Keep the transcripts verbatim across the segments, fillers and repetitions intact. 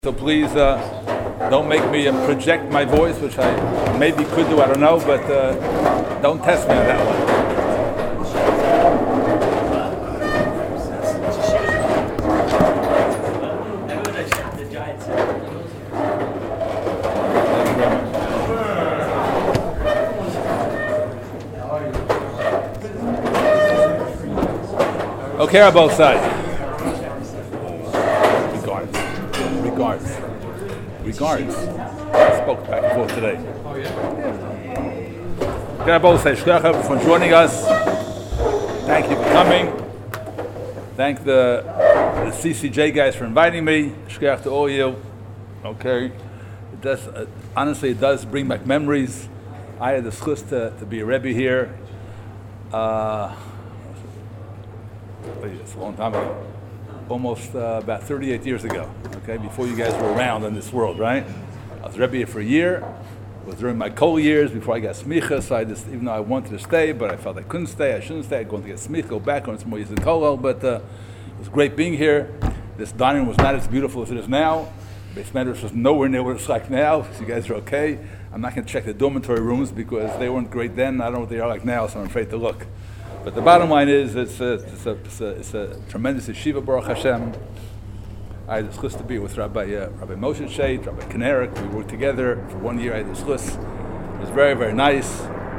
So please uh, don't make me uh, project my voice, which I maybe could do, I don't know, but uh, don't test me on that one. Okay, on both sides. Regards. Regards. I spoke back and forth today. Oh, yeah? Yeah. Can I both say shkach for joining us? Thank you for coming. Thank the, the C C J guys for inviting me. Shkach to all you. Okay. It does, uh, honestly, it does bring back memories. I had the schus to, to be a Rebbe here. Uh, it's a long time ago. Almost uh, about thirty-eight years ago, okay, before you guys were around in this world, right? I was Rebbe here for a year. It was during my kol years before I got smicha, so I just, even though I wanted to stay, but I felt I couldn't stay, I shouldn't stay, I'm going to get smicha, go back on some more years in kol, but uh, it was great being here. This dining room was not as beautiful as it is now. Beis Medrash was nowhere near what it's like now, so you guys are okay. I'm not going to check the dormitory rooms because they weren't great then, I don't know what they are like now, so I'm afraid to look. But the bottom line is, it's a, it's a, it's a, it's a tremendous yeshiva, Baruch Hashem. I had the schus to be with Rabbi uh, Rabbi Moshe Sheit, Rabbi Knerik. We worked together for one year. I had the schus. It was very, very nice.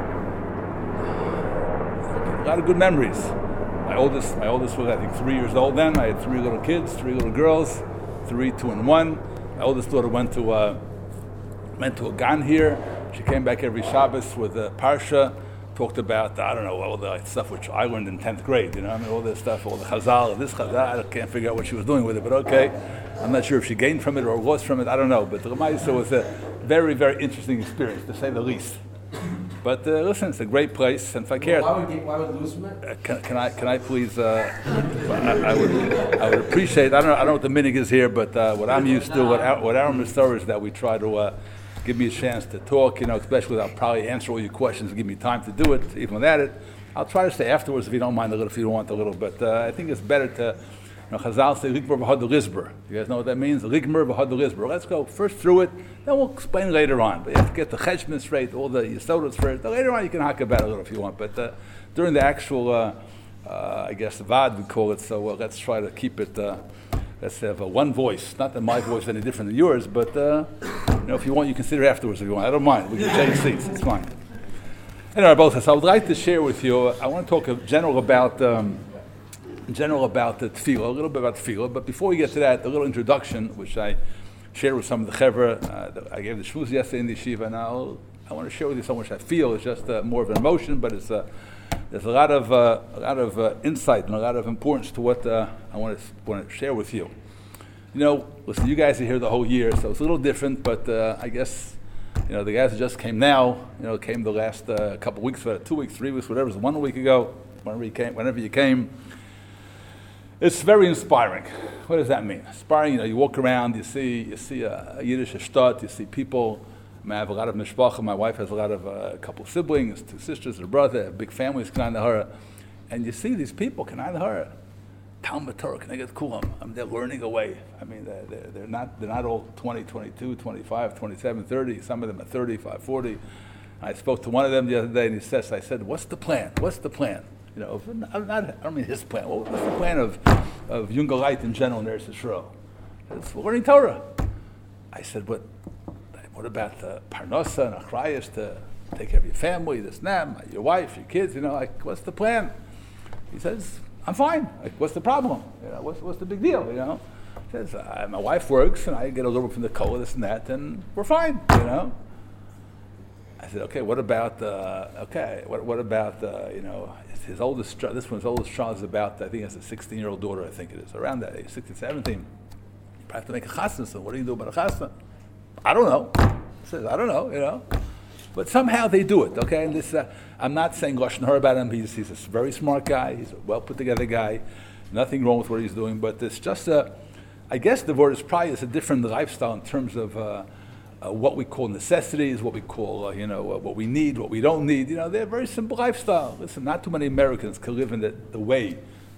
A lot of good memories. My oldest, my oldest was I think three years old then. I had three little kids, three little girls, three, two, and one. My oldest daughter went to uh, went to a gan here. She came back every Shabbos with a parsha. Talked about, I don't know, all the stuff which I learned in tenth grade, you know, I mean, all this stuff, all the chazal, this chazal, I can't figure out what she was doing with it, but okay. I'm not sure if she gained from it or lost from it, I don't know. But the Ramaisa was a very, very interesting experience, to say the least. But uh, listen, it's a great place, and if I care... Why would you, why would lose from it? Uh, can, can, I, can I please, uh, I, I, would, I would appreciate, I don't know, I don't know what the minig is here, but uh, what I'm used to, what our, what our Mitzvah is that we try to... Uh, give me a chance to talk, you know, especially without probably answer all your questions and give me time to do it, even without it. I'll try to stay afterwards if you don't mind a little, if you don't want a little, but uh, I think it's better to, you know, Chazal say, Rigmer v'had l'rizber. You guys know what that means? Rigmer v'had l'rizber. Let's go first through it, then we'll explain later on. But you have to get the cheshbon straight, all the yisodos first. Then later on you can hack about it a little if you want, but uh, during the actual, uh, uh, I guess, vad we call it, so uh, let's try to keep it, uh, let's have uh, one voice. Not that my voice is any different than yours, but uh, you know, if you want, you consider afterwards if you want. I don't mind. We can change seats. It's fine. Anyway, both of us, I would like to share with you, I want to talk in general about, um, in general about the tefillah, a little bit about tefillah, but before we get to that, a little introduction, which I shared with some of the chevra. Uh, I gave the shmuz yesterday in the yeshiva, and I'll, I want to share with you so much I feel. It's just uh, more of an emotion, but it's uh, there's a lot of uh, a lot of uh, insight and a lot of importance to what uh, I want to want to share with you. You know, listen, you guys are here the whole year, so it's a little different, but uh, I guess, you know, the guys that just came now, you know, came the last uh, couple of weeks, two weeks, three weeks, whatever, it was one week ago, whenever you came, whenever you came. It's very inspiring. What does that mean? Inspiring, you know, you walk around, you see you see a, a Yiddish shtat, you see people. I, mean, I have a lot of mishpacha, my wife has a lot of, uh, a couple of siblings, two sisters, a brother, a big family, K'nai Nahara. And you see these people, K'nai Nahara, Talmud Torah, K'neged Kulam. I mean, they're learning away. I mean, they're, they're, they're not they're not all twenty, twenty-two, twenty-five, twenty-seven, thirty. Some of them are thirty-five, forty. I spoke to one of them the other day, and he says, I said, what's the plan? What's the plan? You know, I'm not, I don't mean his plan. What's the plan of, of Jungelite in general in Eretz Yisrael? It's learning Torah. I said, what, what about the parnasa and achrayas to take care of your family, this and that, your wife, your kids, you know, like, what's the plan? He says, I'm fine. Like, what's the problem? You know, what's what's the big deal? You know, he says uh, my wife works and I get a little bit from the kola, this and that, and we're fine. You know. I said, okay. What about uh, okay? What what about uh, you know his, his oldest? This one's oldest child is about I think he has a sixteen-year-old daughter. I think it is around that age, sixteen, seventeen. You probably have to make a chasna. So what do you do about a chasna? I don't know. He says I don't know. You know. But somehow they do it, okay? And this, uh, I'm not saying Lashon Hara about him. He's, he's a very smart guy. He's a well-put-together guy. Nothing wrong with what he's doing. But it's just a, I guess the word is probably is a different lifestyle in terms of uh, uh, what we call necessities, what we call, uh, you know, uh, what we need, what we don't need. You know, they're a very simple lifestyle. Listen, not too many Americans can live in the, the way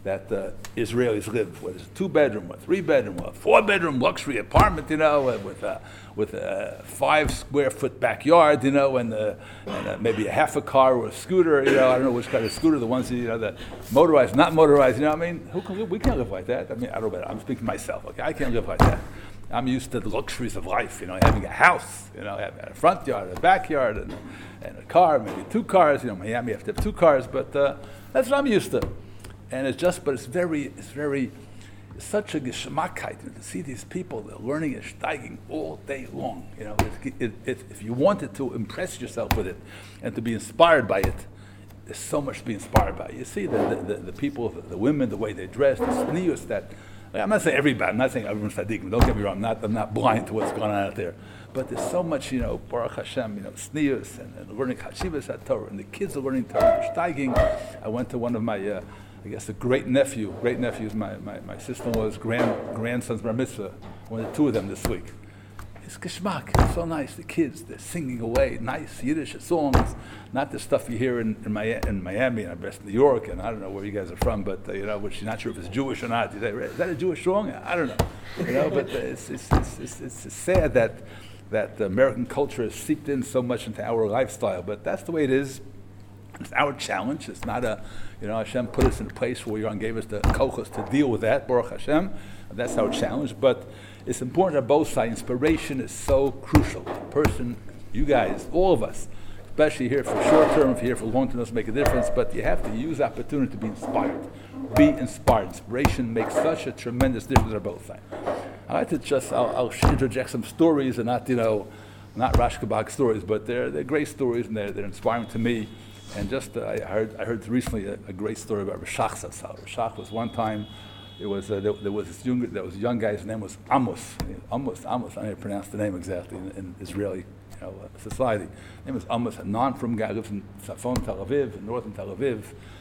that uh, Israelis live, whether it's a two-bedroom, or three-bedroom, or four-bedroom luxury apartment, you know, uh, with a with a five-square-foot backyard, you know, and, uh, and uh, maybe a half a car or a scooter, you know, I don't know which kind of scooter, the ones, you know, that motorized, not motorized, you know, I mean, who can live? We can't live like that. I mean, I don't know, I'm speaking to myself, okay, I can't live like that. I'm used to the luxuries of life, you know, having a house, you know, having a front yard, a backyard, and, and a car, maybe two cars, you know, Miami you have to have two cars, but uh, that's what I'm used to. And it's just, but it's very, it's very, it's such a geschmackheit, you know, to see these people, they're learning and steiging all day long, you know, it, it, it, if you wanted to impress yourself with it and to be inspired by it, there's so much to be inspired by. You see the, the, the, the people, the, the women, the way they dress, the sneers that, I'm not saying everybody, I'm not saying everyone's tzaddikim, don't get me wrong, I'm not, I'm not blind to what's going on out there. But there's so much, you know, Baruch Hashem, you know, sneers and, and learning Hashivas HaTorah, and the kids are learning Torah, they're steiging. I went to one of my, uh, I guess the great nephew, great nephew is my, my, my sister-in-law's grand, grandson's bar mitzvah. I went to two of them this week. It's geschmack, it's so nice, the kids, they're singing away, nice Yiddish songs, not the stuff you hear in, in, Mi- in Miami and I guess New York, and I don't know where you guys are from, but uh, you know, which you're not sure if it's Jewish or not. You say, is that a Jewish song? I don't know, you know, but uh, it's, it's, it's, it's, it's sad that that American culture has seeped in so much into our lifestyle, but that's the way it is. It's our challenge. It's not a, you know, Hashem put us in a place where Yonah gave us the kochos to deal with that, Baruch Hashem. That's our challenge, but it's important on both sides. Inspiration is so crucial. The person, you guys, all of us, especially here for short term, if you're here for long term, doesn't make a difference, but you have to use the opportunity to be inspired. Be inspired. Inspiration makes such a tremendous difference on both sides. I like to just, I'll, I'll interject some stories and not, you know, not Rash Kabak stories, but they're, they're great stories and they're, they're inspiring to me. And just, uh, I heard I heard recently a, a great story about Rashach Zatzal. Rashach was one time, it was, uh, there, there was this young, there was a young guy, his name was Amos. Amos, Amos, I don't know how to pronounce the name exactly in, in Israeli you know, uh, society. His name was Amos, a non-from guy, lives in Safon, Tel Aviv, in northern Tel Aviv.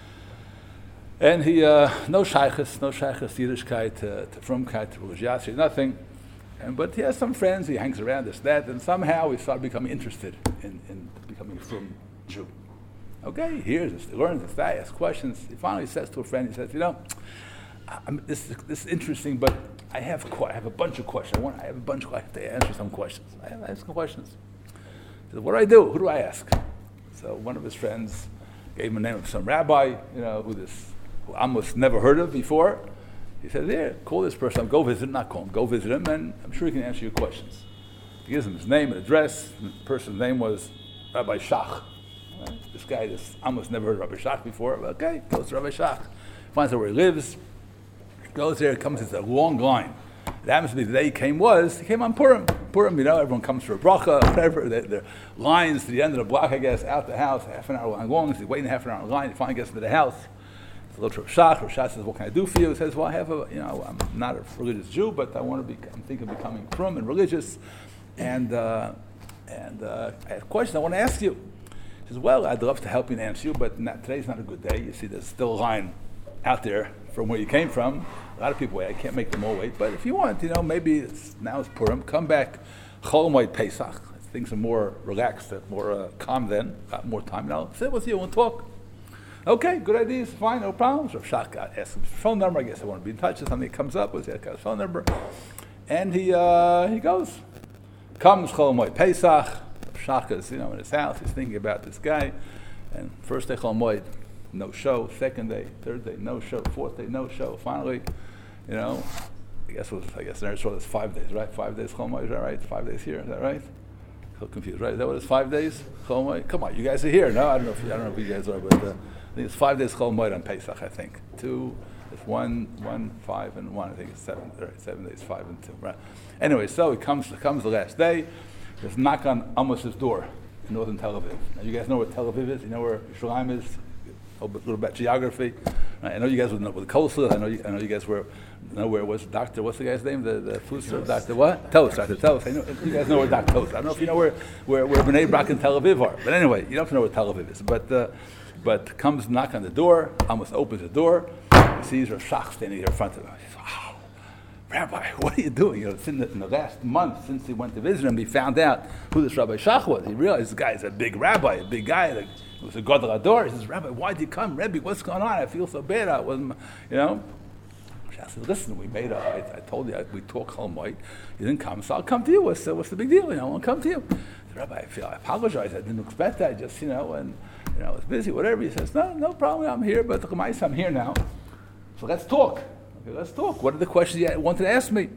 And he, uh, no shaykhs, no shaykhs, Yiddishkeit, uh, to frumkeit, to religiosity, nothing. And, but he has some friends, he hangs around, this, that, and somehow he started becoming interested in, in becoming a frum Jew. Okay, he hears this, he learns this, that, he asks questions. He finally says to a friend, he says, you know, I'm, this, this is interesting, but I have I have a bunch of questions. I want I have a bunch of questions. I have to answer some questions. I have to ask some questions. He says, what do I do? Who do I ask? So one of his friends gave him the name of some rabbi, you know, who this who Amos never heard of before. He said, here, call this person, go visit him, not call him, go visit him, and I'm sure he can answer your questions. He gives him his name and address. The person's name was Rabbi Shach. Right? This guy, this Amos never heard of Rabbi Shach before. Okay, goes to Rabbi Shach, finds out where he lives, goes there, comes into a long line. It happens to be the day he came was, he came on Purim. Purim, you know, everyone comes for a bracha, whatever. There are lines to the end of the block, I guess, out the house, half an hour long, long. He's waiting half an hour in line, he finally gets into the house. He goes to Rav Shach. Rav Shach says, what can I do for you? He says, well, I have a, you know, I'm not a religious Jew, but I want to be, I'm thinking of becoming frum and religious. And, uh, and uh, I have a question I want to ask you. He says, well, I'd love to help you and answer you, but not, today's not a good day. You see, there's still a line out there from where you came from. A lot of people wait. I can't make them all wait. But if you want, you know, maybe it's, now it's Purim. Come back, Chol Moed Pesach. Things are more relaxed, more uh, calm then. Got more time. And I'll sit with you and talk. Okay, good ideas. Fine, no problems. Rav Shach asks him his phone number. I guess I want to be in touch with something comes up. Was got his phone number, and he uh, he goes. Comes Chol Moed Pesach. Rav Shach is, you know, in his house. He's thinking about this guy. And first day Chol Moed, no show. Second day, third day, no show. Fourth day, no show. Finally, you know, I guess it was, I guess there it's five days, right? Five days Chol Moed, is that right? Five days here, is that right? So confused, right? Is that what it's? Five days Chol Moed? Come on, you guys are here. No, I don't know if you, I don't know if you guys are, but uh, I think it's five days Chol Moed on Pesach. I think two. It's one, one, five, and one. I think it's seven. Right, seven days, five and two. Right. Anyway, so it comes. It comes the last day. There's a knock on Amos's door in northern Tel Aviv. Now you guys know where Tel Aviv is. You know where Yerushalayim is. A little bit geography. Right. I know you guys would know where the coastal is. I know you, I know you guys were know where it was. Doctor, what's the guy's name? The the food store, Doctor what? Toast, Doctor Toast. I know you guys know where Doctor Toast. I don't know if you know where where where Bnei Brak and Tel Aviv are. But anyway, you don't have to know where Tel Aviv is. But uh, but comes knock on the door. Amos opens the door. He sees Rav Shach standing there in front of him. He says, "Wow, Rabbi, what are you doing? You know, it's in the, in the last month since he went to visit him, he found out who this Rabbi Shach was. He realized this guy is a big rabbi, a big guy. Like, he was a Gadol Hador. He says, Rabbi, why did you come? Rebbe, what's going on? I feel so bad. I wasn't, you know. I said, listen, we made a, I, I told you, I, we talked home white. You didn't come, so I'll come to you. What's, uh, what's the big deal? You know, I'll come to you. I said, Rabbi, I feel, I apologize. I didn't expect that. I just, you know, and, you know, I was busy, whatever. He says, no, no problem. I'm here, but I'm here now. So let's talk. Okay, let's talk. What are the questions you wanted to ask me?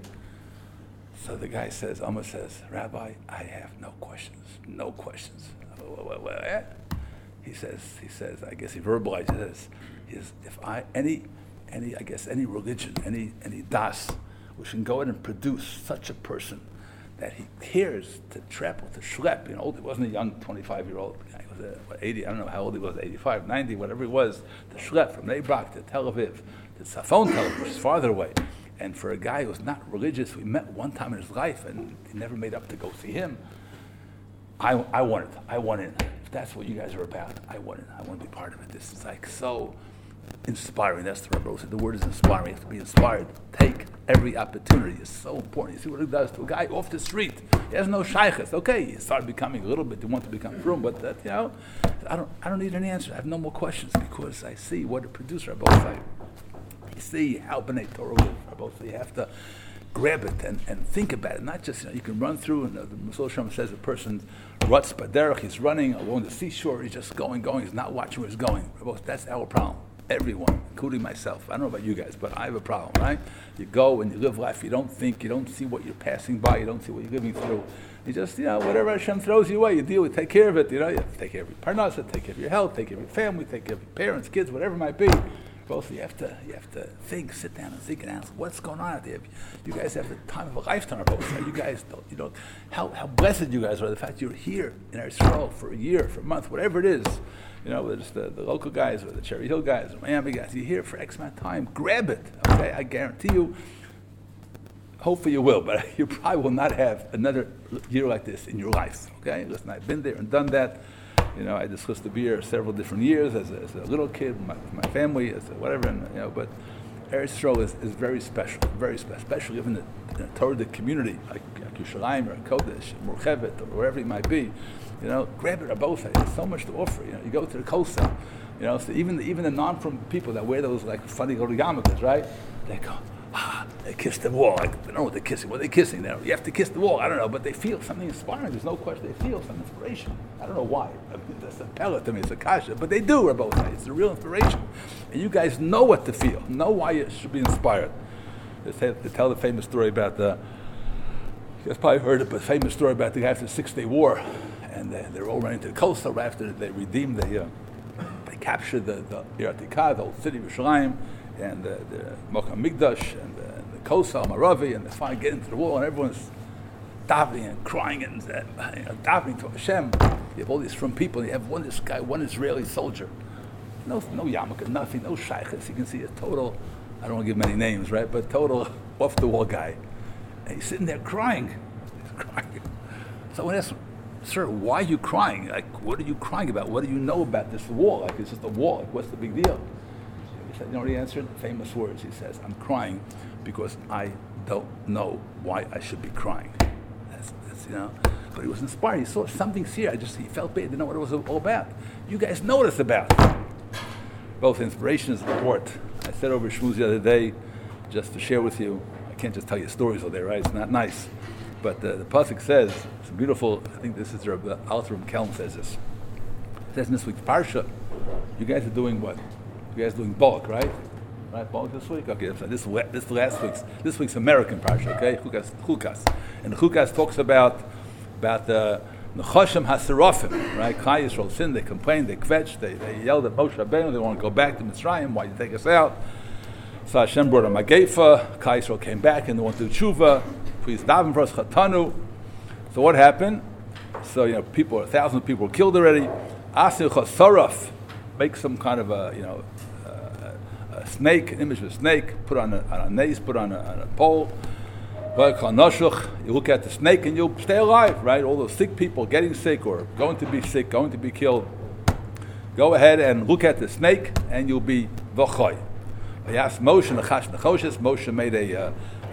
So the guy says, Omar says, Rabbi, I have no questions. No questions. Well, well, eh? He says, he says, I guess he verbalizes this. He says, if I, any, any, I guess any religion, any, any das, which can go in and produce such a person that he cares to trample, to schlep, you know, he wasn't a young twenty-five-year-old guy, he was a, what, eighty, I don't know how old he was, eighty-five, ninety, whatever he was, to schlep from Neibrak to Tel Aviv, to Safon Tel Aviv, which is farther away. And for a guy who was not religious, we met one time in his life and he never made up to go see him. I, I wanted, I want in. If that's what you guys are about, I want in. I want to be part of it. This is like so inspiring. That's the Rebbe said. The word is inspiring. You have to be inspired. Take every opportunity. It's so important. You see what it does to a guy off the street. He has no shaykhs. Okay, he started becoming a little bit. He wants to become frum, but that, you know, I don't, I don't need any answers. I have no more questions because I see what the producer both say. You see how B'nai Torah live. Both you have to grab it and, and think about it. Not just, you know, you can run through, and uh, the Moshe Shem says a person ruts baderech, he's running along the seashore, he's just going, going, he's not watching where he's going. Both, that's our problem. Everyone, including myself. I don't know about you guys, but I have a problem, right? You go and you live life, you don't think, you don't see what you're passing by, you don't see what you're living through. You just, you know, whatever Hashem throws you away, you deal with, take care of it, you know, you have to take care of your parnasa, take care of your health, take care of your family, take care of your parents, kids, whatever it might be. Both you have to you have to think, sit down and think and ask what's going on out there. You guys have the time of a lifetime. Both you guys don't, you know how, how blessed you guys are. The fact you're here in Eretz Yisrael for a year, for a month, whatever it is. You know, whether it's the, the local guys or the Cherry Hill guys or Miami guys. You're here for X amount of time. Grab it. Okay, I guarantee you. Hopefully you will, but you probably will not have another year like this in your life. Okay, listen, I've been there and done that. You know, I discussed the beer several different years as a, as a little kid, my, my family, as a whatever, and, you know, but Eretz Yisrael is, is very special, very special, especially even in the, in the Torah community, like, like Yerushalayim or Kodesh, Murchevet, or wherever it might be. You know, grab it or both. There's so much to offer. You know, you go to the Kosel, you know, so even the, even the non-from people that wear those like funny little yarmulkes, right? They go, ah, they kiss the wall. Like, they don't know what they're kissing. What are they kissing now? You have to kiss the wall. I don't know, but they feel something inspiring. There's no question. They feel some inspiration. I don't know why. I mean, that's a pellet to me. It's a kasha, but they do. Or both sides. It's a real inspiration, and you guys know what to feel. Know why you should be inspired. They, say, they tell the famous story about the. You guys probably heard it, but famous story about the guy after the Six-Day War, and they, they're all running to the coastal after they redeemed the. Uh, they captured the the Iratikah, the old city of Yerushalayim, and the, the Mocham Migdash, and the, the Kosel Maravi, and they finally get into the wall, and everyone's davening and crying and uh, you know, davening to Hashem. You have all these from people. You have one this guy, one Israeli soldier, no no yarmulke, nothing, no shaykhs. You can see a total. I don't want to give many names, right? But total off the wall guy, and he's sitting there crying. He's crying. Someone asked him, "Sir, why are you crying? Like, what are you crying about? What do you know about this wall? Like, it's just a wall. Like, what's the big deal?" He said, "You know what he answered? Famous words. He says, I'm crying because I don't know why I should be crying." That's, that's you know. But he was inspired. He saw something here. I just he felt bad. He didn't know what it was all about. You guys know what it's about. Both inspiration and support. I said over Shmuz the other day, just to share with you. I can't just tell you stories all day, right? It's not nice. But uh, the pasuk says, it's beautiful. I think this is Rabbi Alter Kelm says this. It says in this week's parsha, you guys are doing what? You guys are doing Balak, right? Right, Balak this week? Okay, so this this is last week's this week's American parsha, okay? Chukas, Chukas. And Chukas talks about about the Nechashim HaSerafim, right? Klal Yisrael sinned, they complained, they kvetched, they, they yelled at Moshe Rabbeinu, they want to go back to Mitzrayim, why you take us out? So Hashem brought a Magefa, Klal Yisrael came back and they want to do tshuva, please daven for us, Chatanu. So what happened? So, you know, people, a thousand people were killed already. Asir Chasaraf, make some kind of a, you know, a, a snake, an image of a snake, put on a, on a nace, put on a, on a pole. You look at the snake and you'll stay alive, right? All those sick people getting sick or going to be sick, going to be killed. Go ahead and look at the snake and you'll be v'choy. He asked Moshe, Nachash Nachoshes, Moshe made a, uh, a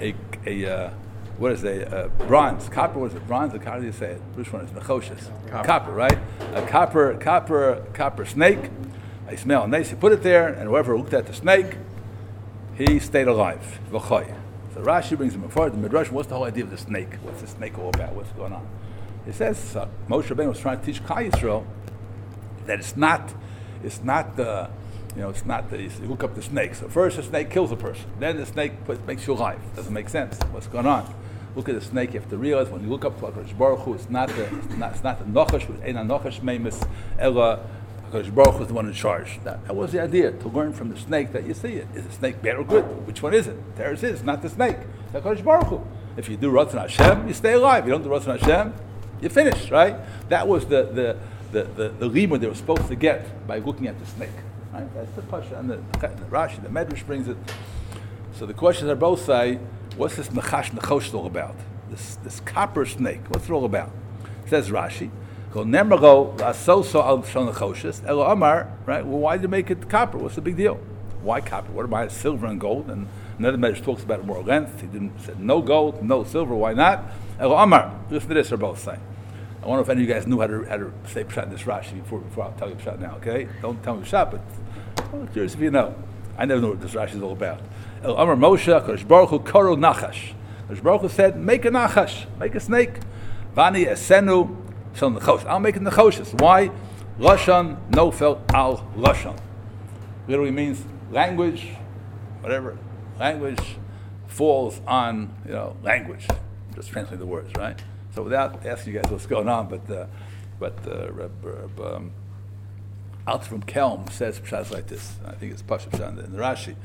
a uh, what is it? A uh, bronze, copper. What is it? Bronze. How do you say it? Which one is it? Nechoshes? Copper. Copper, right? A copper, copper, copper snake. I smell nice. You put it there, and whoever looked at the snake, he stayed alive. V'choy. So Rashi brings him forward. The Midrash. What's the whole idea of the snake? What's the snake all about? What's going on? He says uh, Moshe Rabbeinu was trying to teach Klal Yisrael that it's not, it's not the, you know, it's not the, you look up the snake. So first the snake kills a person, then the snake puts, makes you alive. Doesn't make sense. What's going on? Look at the snake. You have to realize when you look up to HaKadosh Baruch Hu, it's not the, it's not, it's not the Nochash, it's Ein HaNochash Meimis, Ella, HaKadosh Baruch Hu is the one in charge. That, that was the idea, to learn from the snake that you see it. Is the snake bad or good? Which one is it? There it is, not the snake. It's HaKadosh Baruch Hu. If you do Ratzon Hashem, you stay alive. You don't do Ratzon Hashem, you finish, right? That was the the the the, the limud they were supposed to get by looking at the snake, right? That's the pasha and the, the Rashi, the Medrash brings it. So the questions are both say, what's this Nechash Nechosh all about? This this copper snake, what's it all about? Says Rashi, Kol Nemero Lasoso Al Shon Nechoshes Elo Amar, right? Well, why did you make it copper? What's the big deal? Why copper? What about silver and gold? And another Medrash talks about it more length. He didn't said no gold, no silver. Why not? Elo Amar. Listen to this. They're both saying. I wonder if any of you guys knew how to, how to say Pshat in this Rashi before, before I'll tell you Pshat now, okay? Don't tell me Pshat, but I'm curious if you know. I never knew what this Rashi is all about. El Amar Moshe, Kodesh Baruch Hu, Koro Nachash. Kodesh Baruch Hu said, make a Nachash, make a snake. Vani Esenu, Shal Nechosh. I'll make it Nechoshes. Why? Lashon Nofel Al Lashon. Literally means language, whatever. Language falls on, you know, language. Just translate the words, right? So without asking you guys what's going on, but uh, but uh, Reb, Reb, um, out from Kelm says pshat like this. I think it's Pasha Pshat in the, in the Rashi.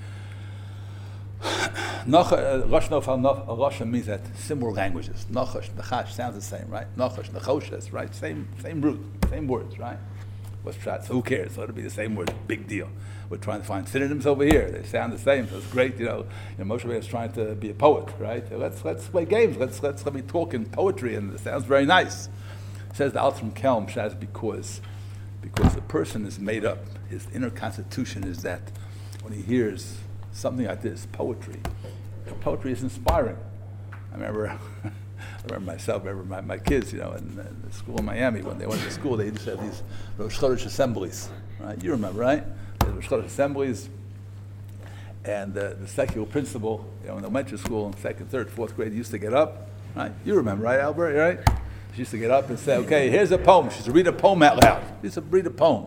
Rosh Nofal Rosh means that similar languages. Nachash, Nachash sounds the same, right? Nachash, Nechoshes, right? Same same root, same words, right? What's pshat? So who cares? So it'll be the same word. Big deal. We're trying to find synonyms over here. They sound the same, so it's great. You know, you know Moshe Rabbeinu is trying to be a poet, right? So let's let's play games. Let's let's let me talk in poetry, and it sounds very nice. Says the Alter from Kelm, Shaz, because because the person is made up. His inner constitution is that when he hears something like this, poetry, poetry is inspiring. I remember. I remember myself, I remember my, my kids, you know, in, in the school in Miami, when they went to school, they used to have these Rosh Chodesh assemblies, right? You remember, right? The Rosh Chodesh assemblies, and uh, the secular principal, you know, in elementary school, in second, third, fourth grade, used to get up, right? You remember, right, Albert, right? She used to get up and say, okay, here's a poem. She used to read a poem out loud. She used to read a poem.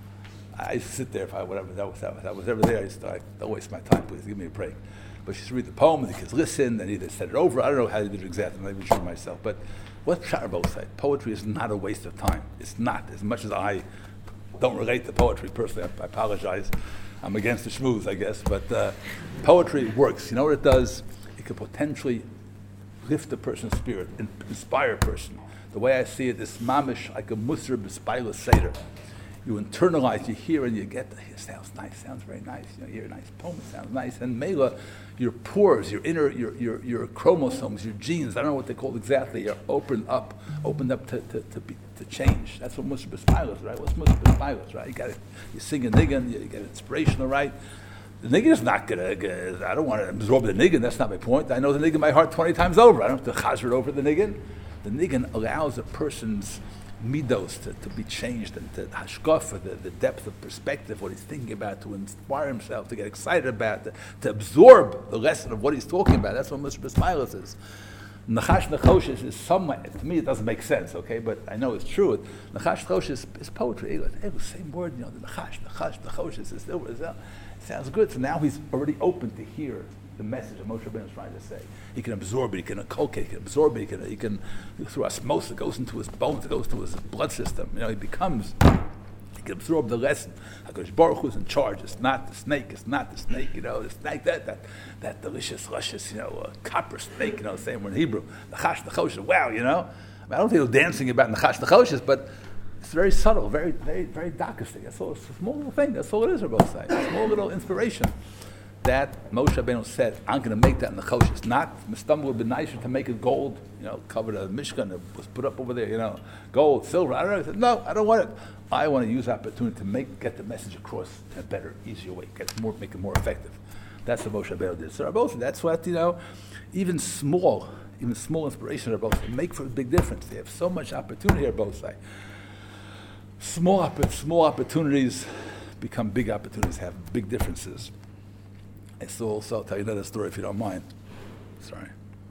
I used to sit there if I, whatever, that was, that was, I was ever there, I used to, like, don't waste my time, please, give me a break. But she used to read the poem, and the kids listened, and either said it over. I don't know how they did it exactly. I'm not even sure myself. But what Pshat both say, poetry is not a waste of time. It's not. As much as I don't relate to poetry personally, I, I apologize. I'm against the schmooze, I guess. But uh, poetry works. You know what it does? It can potentially lift a person's spirit, and inspire a person. The way I see it is mamish, like a musr b'spayla seder. You internalize, you hear, and you get, it sounds nice, sounds very nice. You know, you hear a nice poem, it sounds nice. And Mela, your pores, your inner, your, your, your chromosomes, your genes, I don't know what they're called exactly, are opened up, opened up to, to, to, be, to change. That's what Musar B'Spilas, right? What's Musar B'Spilas, right? You got you sing a niggun, you get inspirational, right? The niggun is not gonna, uh, I don't want to absorb the niggun, that's not my point. I know the niggun by heart twenty times over. I don't have to chazr it over the niggun. The niggun allows a person's midos to, to be changed, and to hashkafa, the, the depth of perspective, what he's thinking about, to inspire himself, to get excited about, to, to absorb the lesson of what he's talking about. That's what Musar B'Spilas is. Nachash Nechoshes is somewhat, to me it doesn't make sense, okay, but I know it's true. Nachash Nechoshes is, is poetry. It was the same word, you know, the Nachash, Nachash, Nechoshes is still, it sounds good. So now he's already open to hear the message that Moshe Rabbeinu is trying to say. He can absorb it, he can inculcate, he can absorb it, he can, he can through osmosis, it goes into his bones, it goes to his blood system. You know, he becomes, he can absorb the lesson. HaKadosh Baruch Hu is in charge. It's not the snake, it's not the snake, you know, the snake, that, that, that delicious, luscious, you know, uh, copper snake, you know, same word in Hebrew. Nachash Nechoshes, wow, you know. I, mean, I don't think they're dancing about Nachash Nechoshes, but it's very subtle, very, very, very darkistic. That's all. It's a small little thing. That's all it is on both sides. A small little inspiration that Moshe Rabbeinu said, I'm going to make that in the Nechoshes. Not, Mistam would be nicer to make it gold, you know, covered a Mishkan, it was put up over there, you know, gold, silver. I don't know. He said, no, I don't want it. I want to use the opportunity to make, get the message across in a better, easier way, get more, make it more effective. That's what Moshe Rabbeinu did. So Rabbeinu, that's what, you know, even small, even small inspiration of both make for a big difference. They have so much opportunity here, both sides. Small, opp- small opportunities become big opportunities, have big differences. I still also I'll tell you another story if you don't mind. Sorry.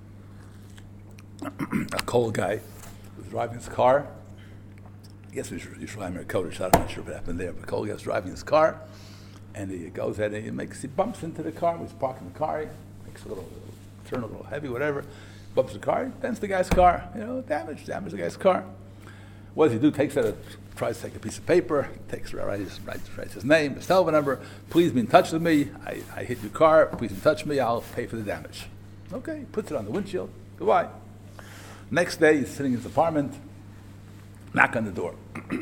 A coal guy was driving his car. I guess it was Yerushalayim or Kodesh. I'm not sure what happened there, but coal guy was driving his car, and he goes ahead and he makes he bumps into the car. He's parking the car. He makes a little turn a little heavy, whatever. Bumps the car, bends the guy's car. You know, damage, damage the guy's car. What does he do? Takes out a tries to take a piece of paper, takes writes, writes, writes his name, his telephone number. Please be in touch with me. I, I hit your car. Please be in touch with me. I'll pay for the damage. Okay, he puts it on the windshield. Goodbye. Next day, he's sitting in his apartment. Knock on the door.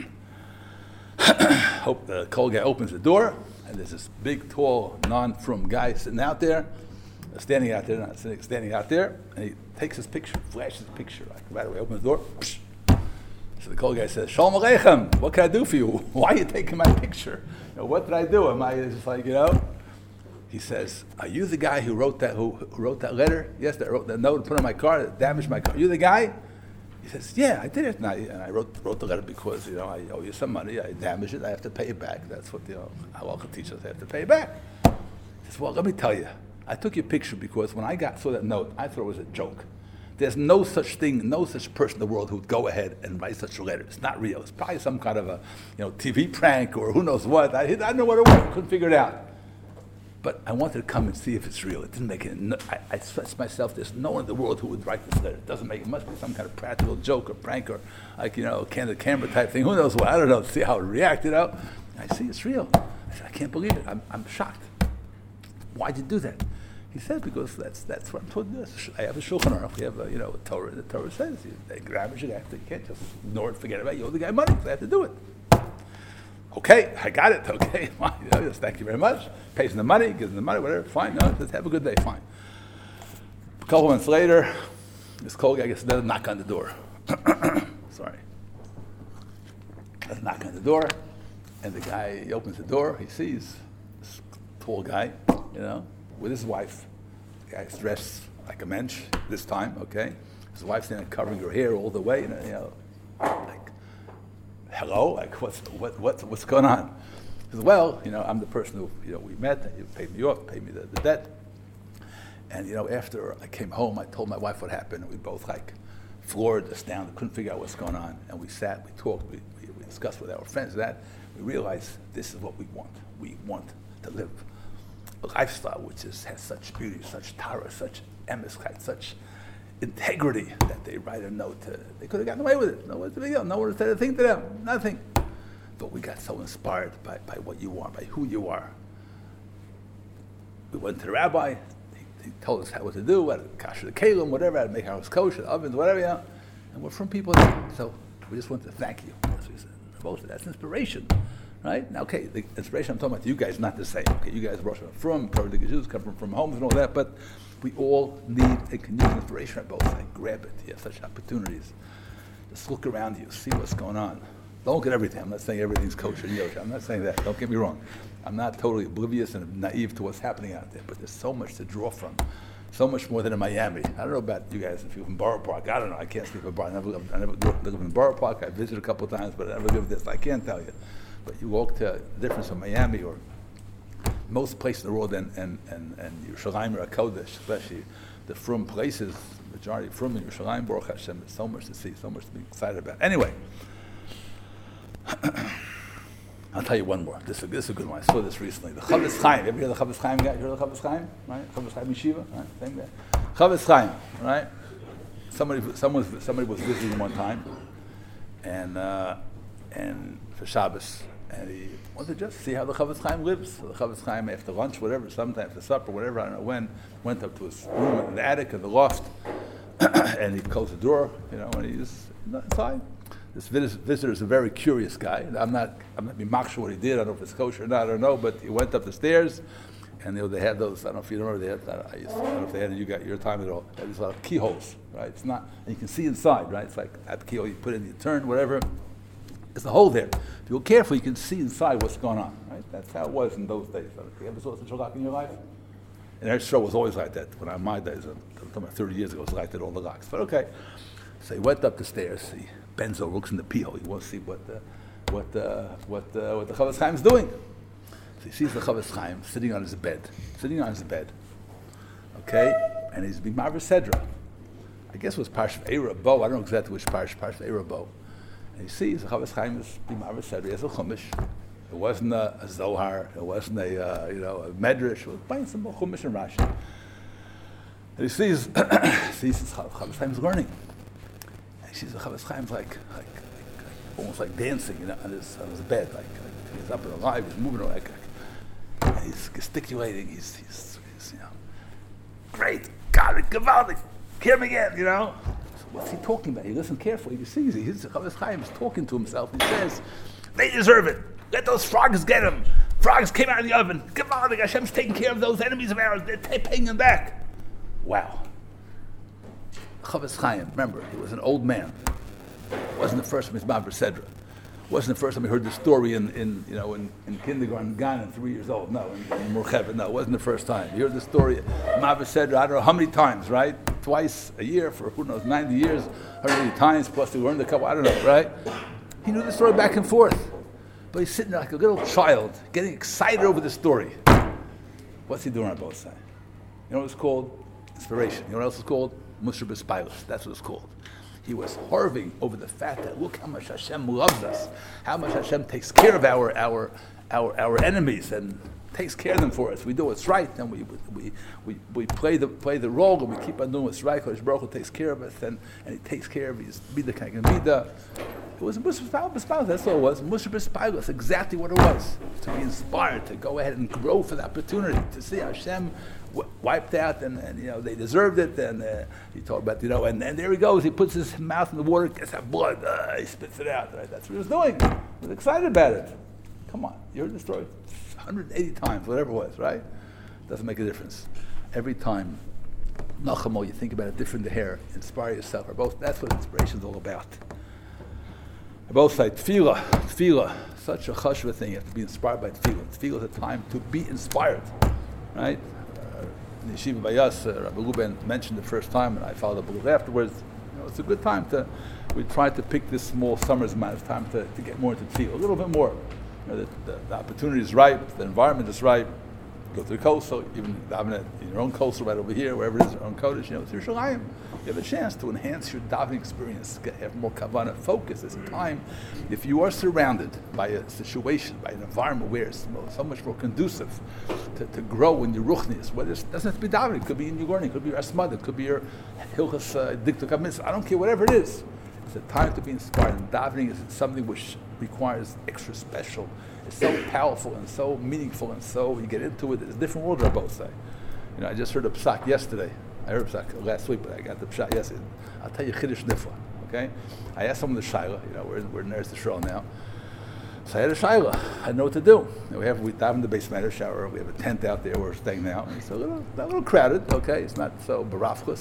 Hope the coal guy opens the door, and there's this big, tall, non-frum guy sitting out there, standing out there, not sitting, standing out there, and he takes his picture, flashes his picture. Like, right away, opens the door. Psh. So the coal guy says, Shalom Aleichem, what can I do for you? Why are you taking my picture? You know, what did I do? Am I just like, you know? He says, are you the guy who wrote that who, who wrote that letter? Yes, that wrote that note, put on my car, that damaged my car. Are you the guy? He says, yeah, I did it. And I, and I wrote wrote the letter because, you know, I owe you some money. I damaged it. I have to pay it back. That's what, you know, Halacha teaches. I have to pay it back. He says, well, let me tell you. I took your picture because when I got saw that note, I thought it was a joke. There's no such thing, no such person in the world who would go ahead and write such a letter. It's not real. It's probably some kind of a, you know, T V prank or who knows what. I, I don't know what it was. Couldn't figure it out. But I wanted to come and see if it's real. It didn't make it. No, I, I stressed myself. There's no one in the world who would write this letter. It doesn't make. It must be some kind of practical joke or prank or like you know, candid camera type thing. Who knows what? I don't know. See how it reacted out. I see it's real. I said I can't believe it. I'm, I'm shocked. Why'd you do that? He said because that's that's what I'm told to do. I have a Shulchan Aruch. We have a, you know a Torah. The Torah says you, they grab it. You have to. You can't just ignore it. Forget about it. You owe the guy money. So I have to do it. Okay, I got it. Okay, fine. You know, just thank you very much. Pays him the money, gives him the money, whatever. Fine. No, just have a good day. Fine. A couple months later, this cold guy gets another knock on the door. Sorry. Another knock on the door, and the guy he opens the door. He sees this tall guy, you know, with his wife. The guy's dressed like a mensch this time. Okay, his wife's standing covering her hair all the way, and you know, like. Hello, like what's what, what's what's going on? He says, well, you know, I'm the person who you know we met. You paid me off, paid me the, the debt, and you know, after I came home, I told my wife what happened, and we both like floored, astounded, couldn't figure out what's going on. And we sat, we talked, we, we, we discussed with our friends that we realized this is what we want. We want to live a lifestyle which is has such beauty, such Torah, such emes, such integrity that they write a note to. They could have gotten away with it. No one's the big deal. No one said a thing to them. Nothing. But we got so inspired by, by what you are, by who you are. We went to the rabbi. He, he told us how what to do, how to kasher the kalim, whatever, how to make our house kosher, the ovens, whatever. You know. And we're from people. That, so we just want to thank you. That's what we said. That's inspiration, right? Now, okay, the inspiration I'm talking about to you guys not the same. Okay, you guys are from probably the Jews come from, from homes and all that, but. We all need a can use inspiration at both sides. Grab it. You have such opportunities. Just look around you, see what's going on. Don't look at everything. I'm not saying everything's kosher and yosher. I'm not saying that. Don't get me wrong. I'm not totally oblivious and naive to what's happening out there, but there's so much to draw from. So much more than in Miami. I don't know about you guys if you're from Borough Park. I don't know. I can't speak for Borough. I never, lived, I never lived in Borough Park. I visited a couple of times, but I never lived this. I can't tell you. But you walk to the difference from Miami or most places in the world and and and, and Yerushalayim or Kodesh, especially the frum places, majority frum in Yerushalayim, Baruch Hashem, there's so much to see, so much to be excited about. Anyway, I'll tell you one more. This is, this is a good one. I saw this recently. The Chavetz Chaim. Ever hear the Chavetz Chaim guy? You heard the Chavetz Chaim? Right? Chavetz Chaim Yeshiva? Right? Same guy. Chavetz Chaim, right? Somebody, someone, somebody was visiting one time, and uh, and for Shabbos, and he wanted to just see how the Chavetz Chaim lives. So the Chavetz Chaim, after lunch, whatever, sometime after supper, whatever, I don't know when, went up to his room in the attic or the loft, and he closed the door, you know, and he's inside. This visitor is a very curious guy. I'm not, I'm not being mocked what he did. I don't know if it's kosher or not, I don't know, but he went up the stairs, and you know, they had those, I don't know if you remember, they had, I, used, I don't know if they had it, you got your time at all, they had these lot of keyholes, right? It's not, and you can see inside, right? It's like at the keyhole, you put in, you turn, whatever. There's a hole there. If you're careful, you can see inside what's going on, right? That's how it was in those days. You ever saw such a lock in your life? And Eretz Yisrael was always like that. When I my days, I'm talking about thirty years ago, it was like that all the locks. But okay. So he went up the stairs. He bends over, looks in the peel. He wants to see what the what the what the, what the Chavetz Chaim is doing. So he sees the Chavetz Chaim sitting on his bed, sitting on his bed. Okay, and he's being Marva Sedra. I guess it was Parshat Eira Bo. I don't know exactly which Parshat Parshat Eira Bo. And he sees the Chavetz Chaim is being Marva Sedra. He has a Chumash. It wasn't a, a Zohar. It wasn't a uh, you know a Medrash. It was buying some Chumash and Rashi. And he sees sees the Chavetz Chaim's learning. And he sees the Chavetz Chaim's like like, like like almost like dancing, you know, on his on his bed, like, like he's up and alive. He's moving around, like, like and he's gesticulating. He's, he's he's you know great. Got it. Gewaltig. Hear me again. You know. So what's he talking about? He listens carefully. He sees he hears the Chavetz Chaim is talking to himself. He says, "They deserve it. Let those frogs get them. Frogs came out of the oven. Gewaltig. Hashem's taking care of those enemies of ours. They're t- paying them back." Wow. Chavetz Chaim, remember, he was an old man. It wasn't the first time he's Ma'aber Sedra. It wasn't the first time he heard the story in, in you know in, in kindergarten, Ghana, three years old. No, in, in Murchevet. No, it wasn't the first time. He heard the story Ma'aber Sedra, I don't know how many times, right? Twice a year for who knows, ninety years, how many times, plus he learned a couple, I don't know, right? He knew the story back and forth. But he's sitting there like a little child, getting excited over the story. What's he doing on both sides? You know what it's called? Inspiration. You know what else it's called? Musar B'Spilus. That's what it's called. He was harving over the fact that look how much Hashem loves us, how much Hashem takes care of our our our, our enemies and takes care of them for us. We do what's right, and we we, we, we play the play the role, and we keep on doing what's right. Kodesh Baruch Hu takes care of us, and, and He takes care of His Bida Kagan Bida. It was Musar B'Spilus. That's all it was. Musar B'Spilus. Exactly what it was. To be inspired, to go ahead and grow for the opportunity, to see Hashem w- wiped out, and, and you know they deserved it. And uh, he talked about you know, and, and there he goes. He puts his mouth in the water, gets that blood. Uh, he spits it out. Right? That's what he was doing. He was excited about it. Come on, you heard the story one hundred eighty times, whatever it was, right? Doesn't make a difference. Every time, Nachamo, you think about a different hair, inspire yourself. Or both. That's what inspiration is all about. Both sides, tefillah, tefillah, such a chashva thing. You have to be inspired by tefillah. Tefillah is a time to be inspired, right? Uh, in Yeshiva Bayas, uh, Rabbi Ruben mentioned the first time, and I followed up a little afterwards. You know, it's a good time to. We tried to pick this small summer's amount of time to, to get more into tefillah, a little bit more. You know, the, the, the opportunity is ripe, the environment is ripe. Go to the coastal, even daven in your own coastal right over here, wherever it is, your own kodesh. You know, it's Yerushalayim. You have a chance to enhance your davening experience, get, have more kavanah, focus. It's a time, if you are surrounded by a situation, by an environment where it's so much more conducive to, to grow in your ruchnius, whether it doesn't have to be davening, it could be in your learning, it could be your asmad, it could be your hilchas uh, diktuk mitzvah. I don't care, whatever it is. It's a time to be inspired. And davening is something which requires extra special. It's so powerful and so meaningful and so you get into it. It's a different world, I both say. You know, I just heard a psak yesterday. I heard a psak last week, but I got the psak yesterday. I'll tell you chiddush nifla. Okay, I asked someone the shaila. You know, we're we're in Eretz Yisrael now. So I had a shaila. I didn't know what to do. You know, we have we dive in the basement shower. We have a tent out there. We're staying now. And it's a little a little crowded. Okay, it's not so barafkus.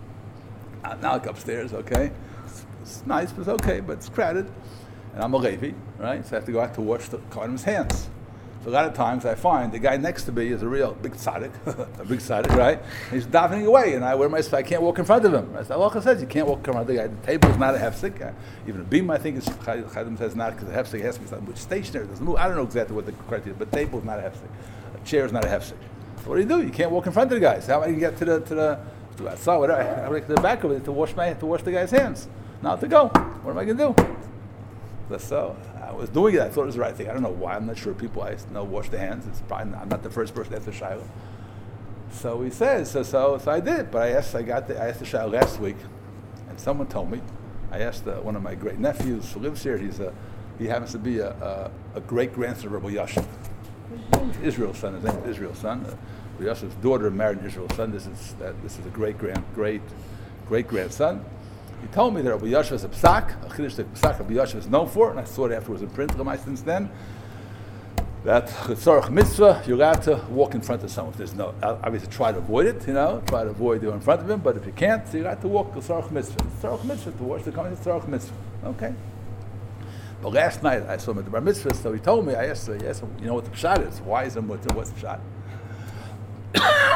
Not like upstairs. Okay, it's, it's nice, but it's okay, but it's crowded. And I'm a Levi, right? So I have to go out to wash the Kohenim's hands. So a lot of times I find the guy next to me is a real big tzaddik, a big tzaddik, right? And he's davening away, and I wear my I can't walk in front of him. As Allah says, you can't walk in front of the guy. The table is not a hefsek. Uh, even a beam, I think, is Chadim says not because a hefsek has to be something which stationary doesn't move. I don't know exactly what the criteria is, but table is not a hefsek. A chair is not a hefsek. So what do you do? You can't walk in front of the guy. So how am I going to get to the to the to outside? Whatever. I have to get to the back of it to wash my to wash the guy's hands. Now to go. What am I going to do? So I was doing it. I thought it was the right thing. I don't know why. I'm not sure. People I know wash their hands. It's probably not, I'm not the first person to ask the shayla. So he says. So so so I did. But I asked. I got. The, I asked the shayla last week, and someone told me. I asked uh, one of my great nephews who lives here. He's a. He happens to be a, a, a great grandson of Rabbi Yashiv. Israel's son. His name is Israel's son. Uh, Rabbi Yashiv's daughter married Israel's son. This is that. This is a great grand great great grandson. He told me that Rabbi Yashiv is a psak, a chiddush that psak Rabbi Yashiv is known for, and I saw it afterwards in print since then, that Tzorach mitzvah, you're allowed to walk in front of someone. There's no, obviously try to avoid it, you know, try to avoid going in front of him, but if you can't, so you're allowed to walk Tzorach mitzvah. Tzorach mitzvah, to watch the coming of Tzorach mitzvah. Okay. But last night, I saw him at the bar mitzvah, so he told me, I asked him, I asked him you know what the pshat is? Why is it, what's the pshat?